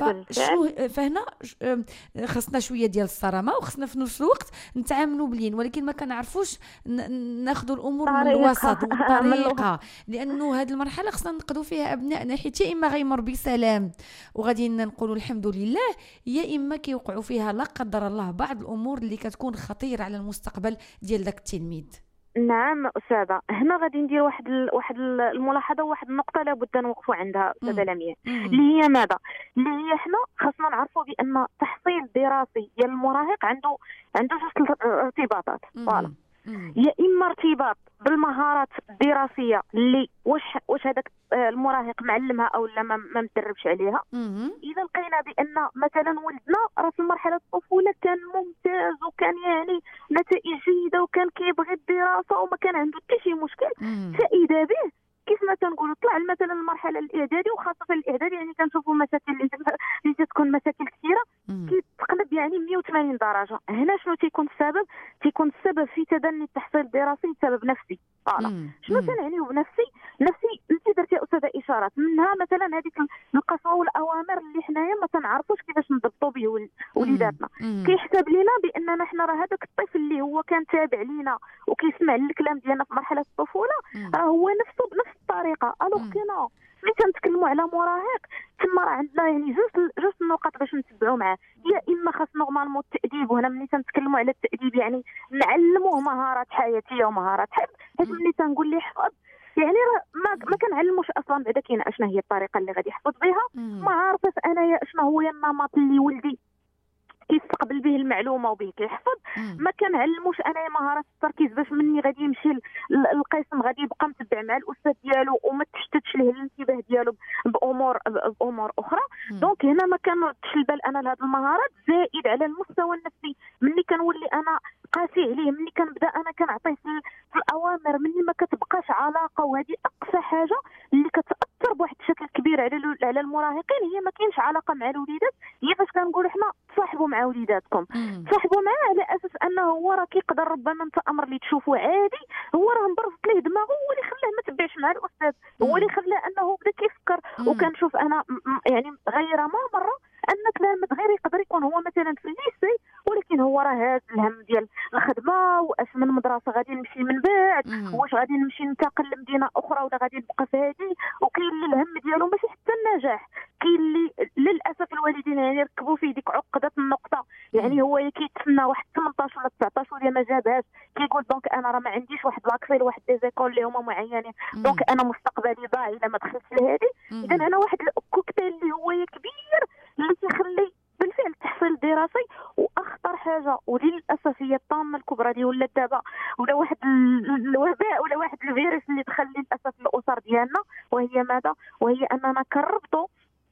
فهنا خصنا شويه ديال الصرامه، وخصنا في نفس الوقت نتعاملوا بلين، ولكن ما كنعرفوش ناخذوا الامور من الوسط والطريقه، لانه هذه المرحله خصنا نقدوا فيها ابنائنا، حيت يا اما غيمر بسلام وغادي نقولوا الحمد لله، يا اما كيوقعوا فيها لا قدر الله بعض الامور اللي كتكون خطيره على المستقبل ديال داك التلميذ. نعم أستاذة، هنا غادي ندير واحد الملاحظة وواحد النقطة لابد نوقفوا عندها أستاذة لمياء، اللي هي ماذا؟ اللي هي حنا خاصنا نعرفوا بأن التحصيل الدراسي ديال المراهق عنده جوج ارتباطات. فوالا، يا إما ارتباط بالمهارات الدراسية اللي واش هذاك المراهق معلمها او لا ما مدربش عليها. اذا لقينا بان مثلا ولدنا راه في مرحله الطفوله كان ممتاز وكان يعني نتائج جيده وكان كيبغي الدراسه وما كان عنده حتى شي مشكل، فاذا به كيف ما تنقولوا طلع مثلا المرحله الاعدادي، وخاصه الاعدادي يعني كنشوفوا مشاكل اللي تكون مشاكل كثيره كيتقلب يعني 180 درجه. هنا شنو تيكون السبب؟ تيكون السبب في تدني التحصيل الدراسي سبب نفسي. شنو تنعنيو بنفسي؟ نفسي انت درتي يا استاذه اشارات منها مثلا هذيك القسوه والاوامر اللي حنايا ما تنعرفوش كيفاش نضبطوا به وليداتنا. كيحسب لينا باننا حنا راه هذاك الطفل اللي هو كان تابع لينا وكيسمع الكلام ديالنا في مرحله الطفوله راه هو نفسه بنفس الطريقه. الوغ كنا ملي كنتكلموا على مراهق تما راه عندنا يعني جوج النقط باش نتبعوا معاه. يا اما خاص نورمالمون التاديب، وهنا ملي كنتكلموا على التاديب يعني نعلموه مهارات حياتيه ومهارات حفظ، حيت ملي تنقول ليه حفظ يعني ما كنعلموش اصلا بعدا كاينه اشنا هي الطريقه اللي غادي يحفظ بها، ما عارفه انايا اشنا هو النمط اللي ولدي كيستقبل به المعلومه وبه كيحفظ. ما كنعلموش انايا مهارات التركيز باش مني غادي يمشي القسم غادي يبقى متبع مع الاستاذ ديالو وما تشتتش ليه الانتباه ديالو بامور اخرى. دونك هنا ما كنردش البال انا لهاد المهارات، زائد على المستوى النفسي ملي كنولي انا قاسي عليه، ملي كنبدا انا كنعطيه في الاوامر، ملي ما كتبقاش علاقه. وهذه اقصى حاجه اللي كتاثر بواحد الشكل كبير على المراهقين، هي ما كاينش علاقه مع الوليدات. هي فاش كنقولوا حنا تصاحبوا مع وليداتكم، تصاحبوا معاه على اساس انه هو راه كيقدر ربما انت امر اللي تشوفوه عادي هو راه مبرزط ليه دماغه، هو اللي خلاه ما تبعش مع الاستاذ، هو اللي خلاه انه بدا كيفكر. وكنشوف انا يعني غير ما مره ان كلام غير يقدر يكون هو مثلا في الليسي، ولكن هو راه هاز الهم ديال الخدمه، واش من مدرسه غادي نمشي من بعد، واش غادي نمشي ننتقل لمدينه اخرى ولا غادي نبقى في هذه. وكاين اللي الهم ديالو ماشي حتى النجاح، كاين اللي للاسف الوالدين يعني ركبوا فيه ديك عقده النقطه، يعني هو كيتسنى واحد 18 ولا 19 ولا ما جابهاش كيقول دونك انا راه ما عنديش واحد لاكسيل واحد دي زيكول اللي هما معينين، دونك انا مستقبلي ضاع الا ما دخلتش لهذه. اذا انا واحد الكوكتيل اللي هو كبير اللي كيخلي بالفعل التحصيل الدراسي. واخطر حاجه وللاسف هي الطامه الكبرى دي ولات دابا ولا واحد الوباء ولا واحد الفيروس اللي دخل للاسف الاسر ديالنا، وهي ماذا؟ وهي اننا كنربطوا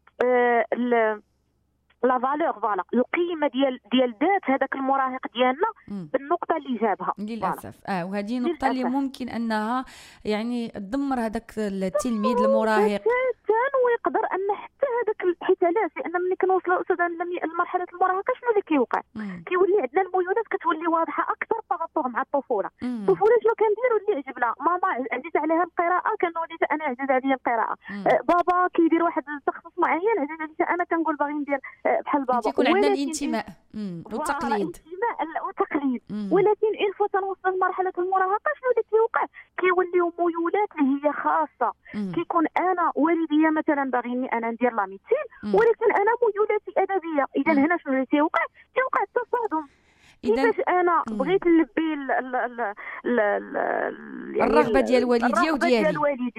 لا فالور فوالا القيمه ديال ذات هذاك المراهق ديالنا بالنقطه اللي جابها للاسف. وهذه النقطه اللي ممكن انها يعني تدمر هذاك التلميذ المراهق ويقدر ان حتى هذاك حيت علاش؟ لان ملي كنوصلوا استاذ لمرحله المراهقه شنو اللي كيوقع؟ كيولي عندنا الميولات كتولي واضحه اكثر بارابور مع الطفوله. الطفوله شنو كنديروا اللي عجبنا؟ ماما عزيز عليها القراءه كنولي انا عزيز عليا القراءه، بابا كيدير واحد التخصص معين عزيز عليا انا كنقول باغي ندير بحال بابا. يكون عندنا الانتماء والتقليد والتقليد. ولكن الفو تنوصل لمرحله المراهقه شنو اللي كيوقع؟ كيوليو ميولات اللي هي خاصه. كيكون انا والديا مثلا باغيني انا ندير لا ميديسين ولكن انا ميولاتي ادبيه، اذا هنا شنو اللي تيوقع التصادم. كيفاش انا بغيت نلبي الرغبه ديال الوالديه وديالي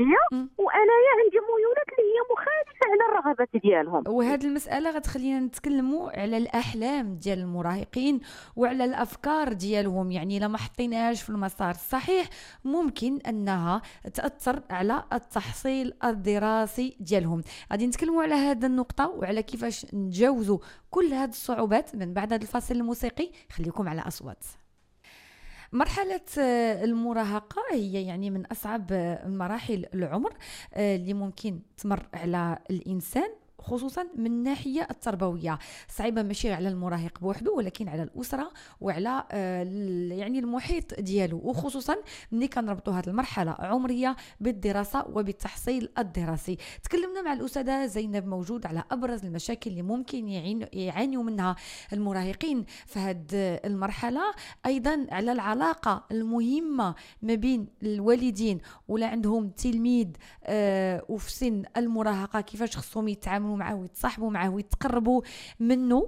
وانايا عندي ميولات اللي هي مخالفه على الرغبات ديالهم. وهذه المساله غتخلينا نتكلموا على الاحلام ديال المراهقين وعلى الافكار ديالهم. يعني الا ما حطيناهاش في المسار الصحيح ممكن انها تاثر على التحصيل الدراسي ديالهم. غادي نتكلموا على هذه النقطه وعلى كيفاش نتجاوزوا كل هذه الصعوبات من بعد هذا الفاصل الموسيقي. خليكم على أصوات. مرحلة المراهقة هي يعني من أصعب مراحل العمر اللي ممكن تمر على الإنسان، خصوصا من الناحية التربوية. صعيبة ماشي على المراهق بوحده ولكن على الأسرة وعلى يعني المحيط ديالو، وخصوصا ملي كنربطوا هذه المرحلة عمرية بالدراسة وبالتحصيل الدراسي. تكلمنا مع الأستاذة زينب موجود على أبرز المشاكل اللي ممكن يعانيوا منها المراهقين في هذه المرحلة، أيضا على العلاقة المهمة ما بين الوالدين ولا عندهم تلميذ وفي سن المراهقة، كيفاش خصهم يتعاملوا معه ويتصاحبوا معه ويتقربوا منه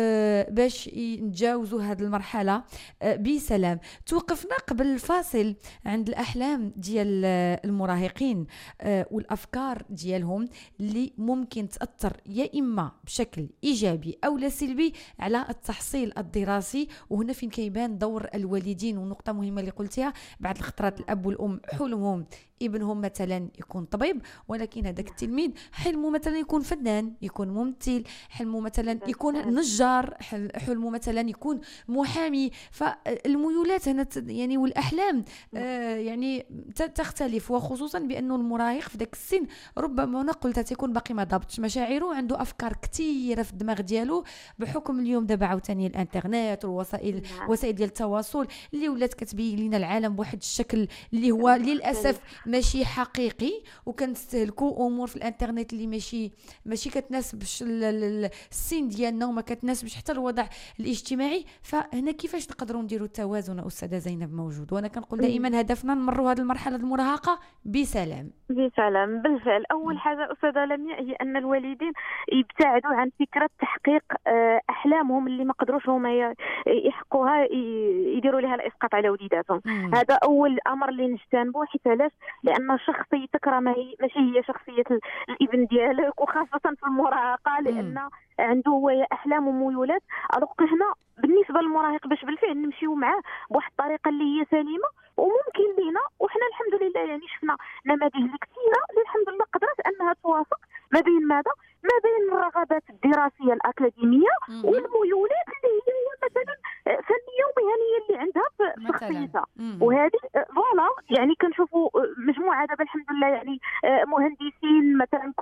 باش نتجاوزوا هذه المرحلة بسلام. توقفنا قبل الفاصل عند الأحلام ديال المراهقين والأفكار ديالهم اللي ممكن تأثر يا إما بشكل إيجابي أو لا سلبي على التحصيل الدراسي. وهنا فين كيبان دور الوالدين، ونقطة مهمة اللي قلتها بعد الخطرات الأب والأم حلمهم ابنهم مثلا يكون طبيب، ولكن هذاك التلميذ حلمه مثلا يكون فنان، يكون ممثل، حلمه مثلا يكون نجار، حلمه مثلا يكون محامي. فالميولات هنا يعني والاحلام يعني تختلف، وخصوصا بانه المراهق في ذاك السن ربما انا قلت تيكون باقي ما ضابطش مشاعره، عنده افكار كثيره في الدماغ ديالو بحكم اليوم دابا عاوتاني الانترنت والوسائل وسائل ديال التواصل اللي ولات كتبين لنا العالم بواحد الشكل اللي هو للاسف ماشي حقيقي، وكنستهلكوا امور في الانترنت اللي ماشي كتناسبش السن ديالنا وما كتناسبش حتى الوضع الاجتماعي. فهنا كيفاش نقدروا نديروا التوازن؟ استاذه زينب موجود، وانا كنقول دائما هدفنا نمروا هذه المرحله المراهقه بسلام. بالفعل اول حاجه استاذه لمياء هي ان الوالدين يبتعدوا عن فكره تحقيق احلامهم اللي ما قدروش هما يحققوها، يديروا لها الاسقاط على وليداتهم. هذا اول امر اللي نجتنبوه. حيت علاش؟ لان شخصيتك راه ماشي هي شخصيه الابن ديالك، وخاصه في المراهقه لان عنده هو احلام وميولات. الوغ هنا بالنسبه للمراهق باش بالفعل نمشيو معاه بواحد الطريقه اللي هي سليمه وممكن لينا، وحنا الحمد لله يعني شفنا نماذج كثيره اللي الحمد لله قدرت انها توافق ما بين ماذا؟ ما بين الرغبات الدراسيه الاكاديميه والميولات اللي هي مثلا فنيه ومهنيه اللي عندها في شخصيتها. وهذه فوالا يعني كنشوفوا مجموعه دابا الحمد لله يعني مهندسين مثلا،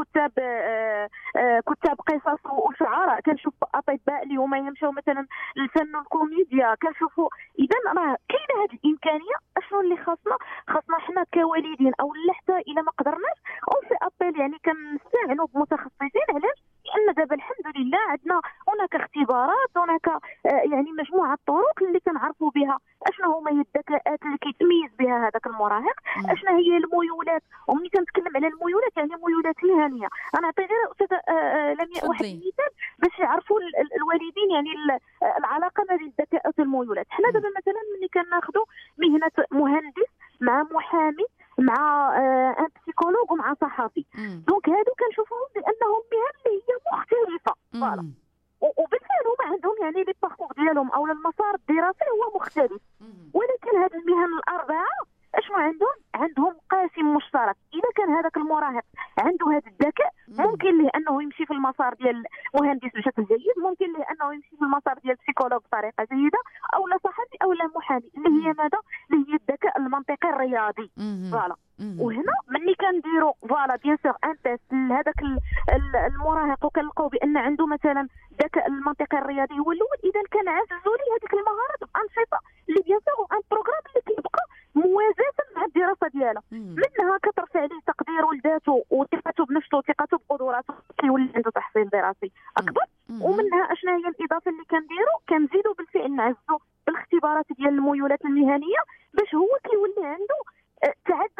كتاب قصص وشعراء، كنشوفوا اطباء اللي هما يمشوا مثلا للفن والكوميديا، كنشوفوا. اذا راه كاينه هذه الامكانيه. اشنو اللي خاصنا حنا كوالدين او حتى الا ما قدرناش او في ابل يعني كنستعنوا بمتخصصين. علاش؟ لان دابا الحمد لله عندنا هناك اختبارات، هناك يعني مجموعه طرق اللي كنعرفوا بها اشنو هما هي الذكاءات اللي كيتميز بها هذاك المراهق، اشنو هي الميولات. وملي كنتكلم على الميولات يعني ميولات مهنيه. انا نعطي غير استاذه لمياء واحد المثال باش يعرفوا الوالدين يعني العلاقه ما بين الذكاءات والميولات. حنا دابا مثلا ملي كناخذوا مهنه مهندس مع محامي مع ان بسيكولوج ومع صحفي، دونك هادو كنشوفوهم بانهم مهن اللي هي مختلفه. فوالا وبالفعل هما عندهم يعني لي باركور ديالهم او المسار الدراسي هو مختلف، ولكن هاد المهن الاربعه اشنو عندهم قاسم مشترك. اذا كان هذاك المراهق عنده هذا الذكاء ممكن له انه يمشي في المسار ديال المهندس بشكل جيد، ممكن له انه يمشي في المسار ديال البسيكولوج بطريقه جيده، او لا صحفي او لا محامي اللي هي ماذا؟ اللي هي الذكاء المنطقي الرياضي. فوالا وهنا ملي كنديروا فوالا بيان سور ان تيست لهذاك المراهق وكنلقاو بان عنده مثلا الذكاء المنطقي الرياضي هو الاول، اذا كان عززوا لي هذيك المهارات بانشطه اللي بيان سور ان بروغرام اللي كيبقى موازاه مع الدراسه ديالها. منها كترفع عليه تقديره لذاته وثقته بنفسه وثقته بقدراته، كيولي عنده تحصيل دراسي اكبر. ومنها اشنا هي الاضافه اللي كنزيدوا بالفعل نعزوا بالاختبارات ديال الميولات المهنيه باش هو كيولي عنده تعدد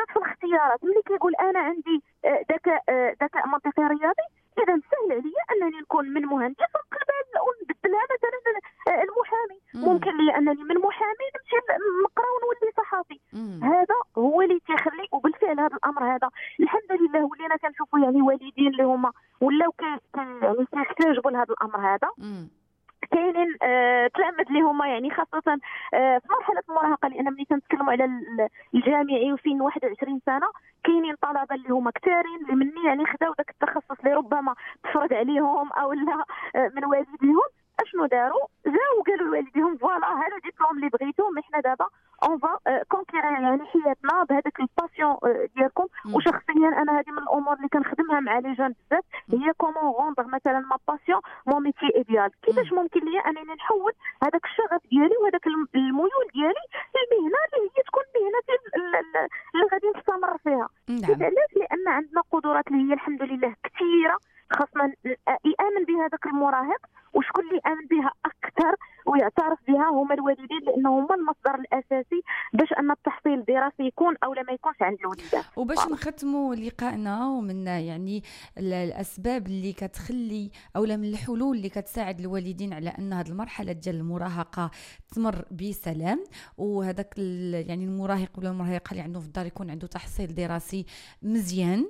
الاختيارات. ملي كيقول انا عندي ذكاء منطقي رياضي، اذا سهل عليا انني نكون من مهندس ونبدلها مثلا المحامي. ممكن لي انني من محامي نمشي نقرا ونولي صحفي. هذا هو اللي تيخلي، وبالفعل هذا الامر هذا الحمد لله ولينا كنشوفوا يعني والدين اللي هما ولاو يعني كيحتاجوا لهذا الامر هذا. كاينين تلامذ اللي هما يعني خاصه في مرحله المراهقه، لان ملي تنتكلموا على الجامعي وفين 21 سنه كاينين طلبه اللي هما كثارين اللي مني يعني خداو داك التخصص اللي ربما تفرض عليهم او لا من والديهم. اشنو داروا؟ جاو قالوا لوالديهم فوالا هذا الدبلوم اللي بغيتوه، حنا دابا اون فا كونكير يعني حياتنا بهذاك الباسيون ديالكم. وشخصيا انا هذه من الامور اللي كنخدمها مع لي جون بزاف، هي كومون روندر مثلا ما باسيون مو ميتي ايديال. كيفاش ممكن ليا انني نحول هذاك الشغف ديالي وهذاك الميول ديالي للمهنه اللي هي تكون مهنه اللي غادي نستمر فيها. علاش؟ لان عندنا قدرات اللي هي الحمد لله كثيره، خاصنا يامن بها ذاك المراهق. وشكون اللي يامن بها اكثر ويعترف بها هما الوالدين، لانه هما المصدر الاساسي باش ان التحصيل الدراسي يكون او لا ما يكونش عند الوليدات. وباش نختموا لقائنا ومن يعني الاسباب اللي كتخلي او من الحلول اللي كتساعد الوالدين على ان هذه المرحله ديال المراهقه تمر بسلام، وهذاك يعني المراهق ولا المراهقه اللي عنده في الدار يكون عنده تحصيل دراسي مزيان.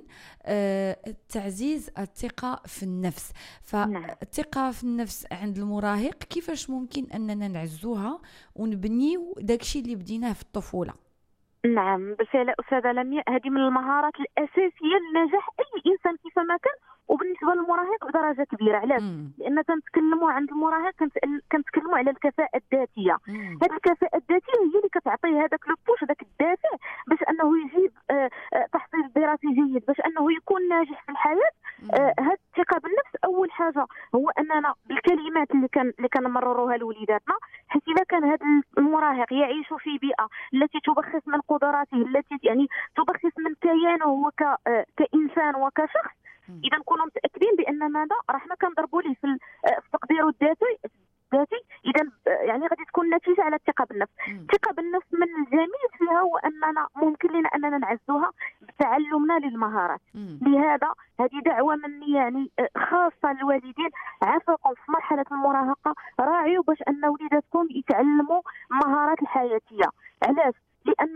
تعزيز الثقه في النفس. فالثقه في النفس عند المراهق كيفاش ممكن اننا نعزوها ونبنيو داكشي اللي بديناه في الطفوله؟ نعم بالفعل أستاذة لمياء، هذه من المهارات الأساسية لنجاح أي إنسان كيفما كان، وبالنسبة للمراهق بدرجة كبيرة. علاش؟ لأن تنتكلموا عند المراهق كنتكلموا على الكفاءة الذاتية. هذه الكفاءة الذاتية هي اللي كتعطيه هذاك لوبوش، هذاك الدافع باش أنه يجيب تحصيل دراسي جيد، باش أنه يكون ناجح في الحياة. هذه الثقة بالنفس أول حاجة هو أننا بالكلمات اللي كنمرروها لوليداتنا، حيث إذا كان هذا المراهق يعيش في بيئة التي تبخس من قدراته، التي يعني تبخس من كيانه هو كإنسان وكشخص، إذا نكونوا متأكدين بأن ماذا راحنا كنضربوا ليه في تقديره الذاتي. إذا يعني غادي تكون نتيجة على الثقة بالنفس. الثقة بالنفس من الجميل فيها هو أننا ممكن لنا أننا نعزوها بتعلمنا للمهارات. لهذا هذه دعوة مني يعني خاصة للوالدين، عافاكم في مرحلة المراهقة راعيوا باش أن وليداتكم يتعلموا المهارات الحياتية. علاش؟ لأن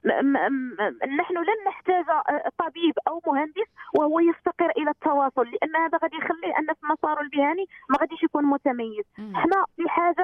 نحن لن نحتاج طبيب أو مهندس وهو يفتقر إلى التواصل، لأن هذا غادي يخلي أن في مساره المهني ما غاديش يكون متميز. احنا في حاجة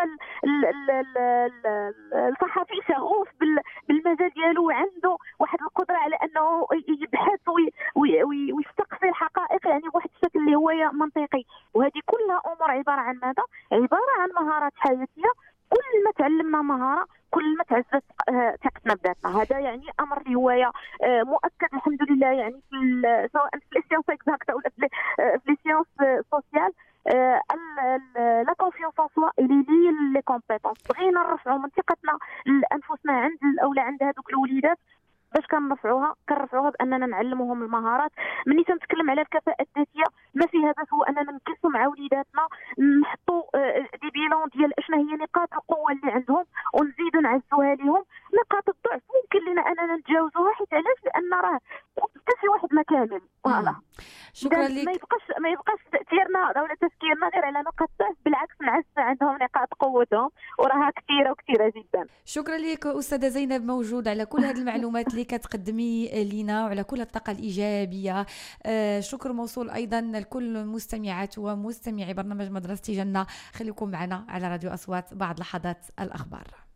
الصحفي شغوف بالمجال ديالو وعنده واحد القدرة على أنه يبحث ويستقصي الحقائق يعني بواحد الشكل اللي هو منطقي. وهذه كلها أمور عبارة عن ماذا؟ عبارة عن مهارات حياتية. كل ما تعلمنا مهارة كل ما تعزز ثقتنا بذاتنا. هذا يعني امر اللي هو مؤكد الحمد لله، يعني سواء في السيونس اكزاكت او في السيونس سوسيال. لا كونفيونس ان سوا اللي لي كومبيتونس. بغينا نرفعوا من ثقتنا لانفسنا عند الاولى عند هذوك الوليدات. باش كنرفعوها باننا نعلموهم المهارات. ملي تنتكلم على الكفاءه الذاتيه ما فيها بس هو اننا نجلسوا مع وليداتنا نحطوا دي بيلون ديال اشنا هي نقاط القوه اللي عندهم ونزيدوا نعزوها لهم. نقاط الضعف ممكن لنا اننا نتجاوزوها، حيت علاش؟ لان راه حتى شي واحد ما كامل. فوالا شكرا لك. ما يبقاش تاثيرنا ولا تفكيرنا غير على نقاط الضعف، بالعكس نعز عندهم نقاط قوتهم وراها كثيره وكثيره جدا. شكرا لك استاذه زينب موجود على كل هذه المعلومات اللي كتقدمي لينا وعلى كل الطاقه الايجابيه. شكر موصول ايضا لكل مستمعات ومستمعي برنامج مدرستي جنه. خليكم معنا على راديو اصوات بعد لحظات الاخبار.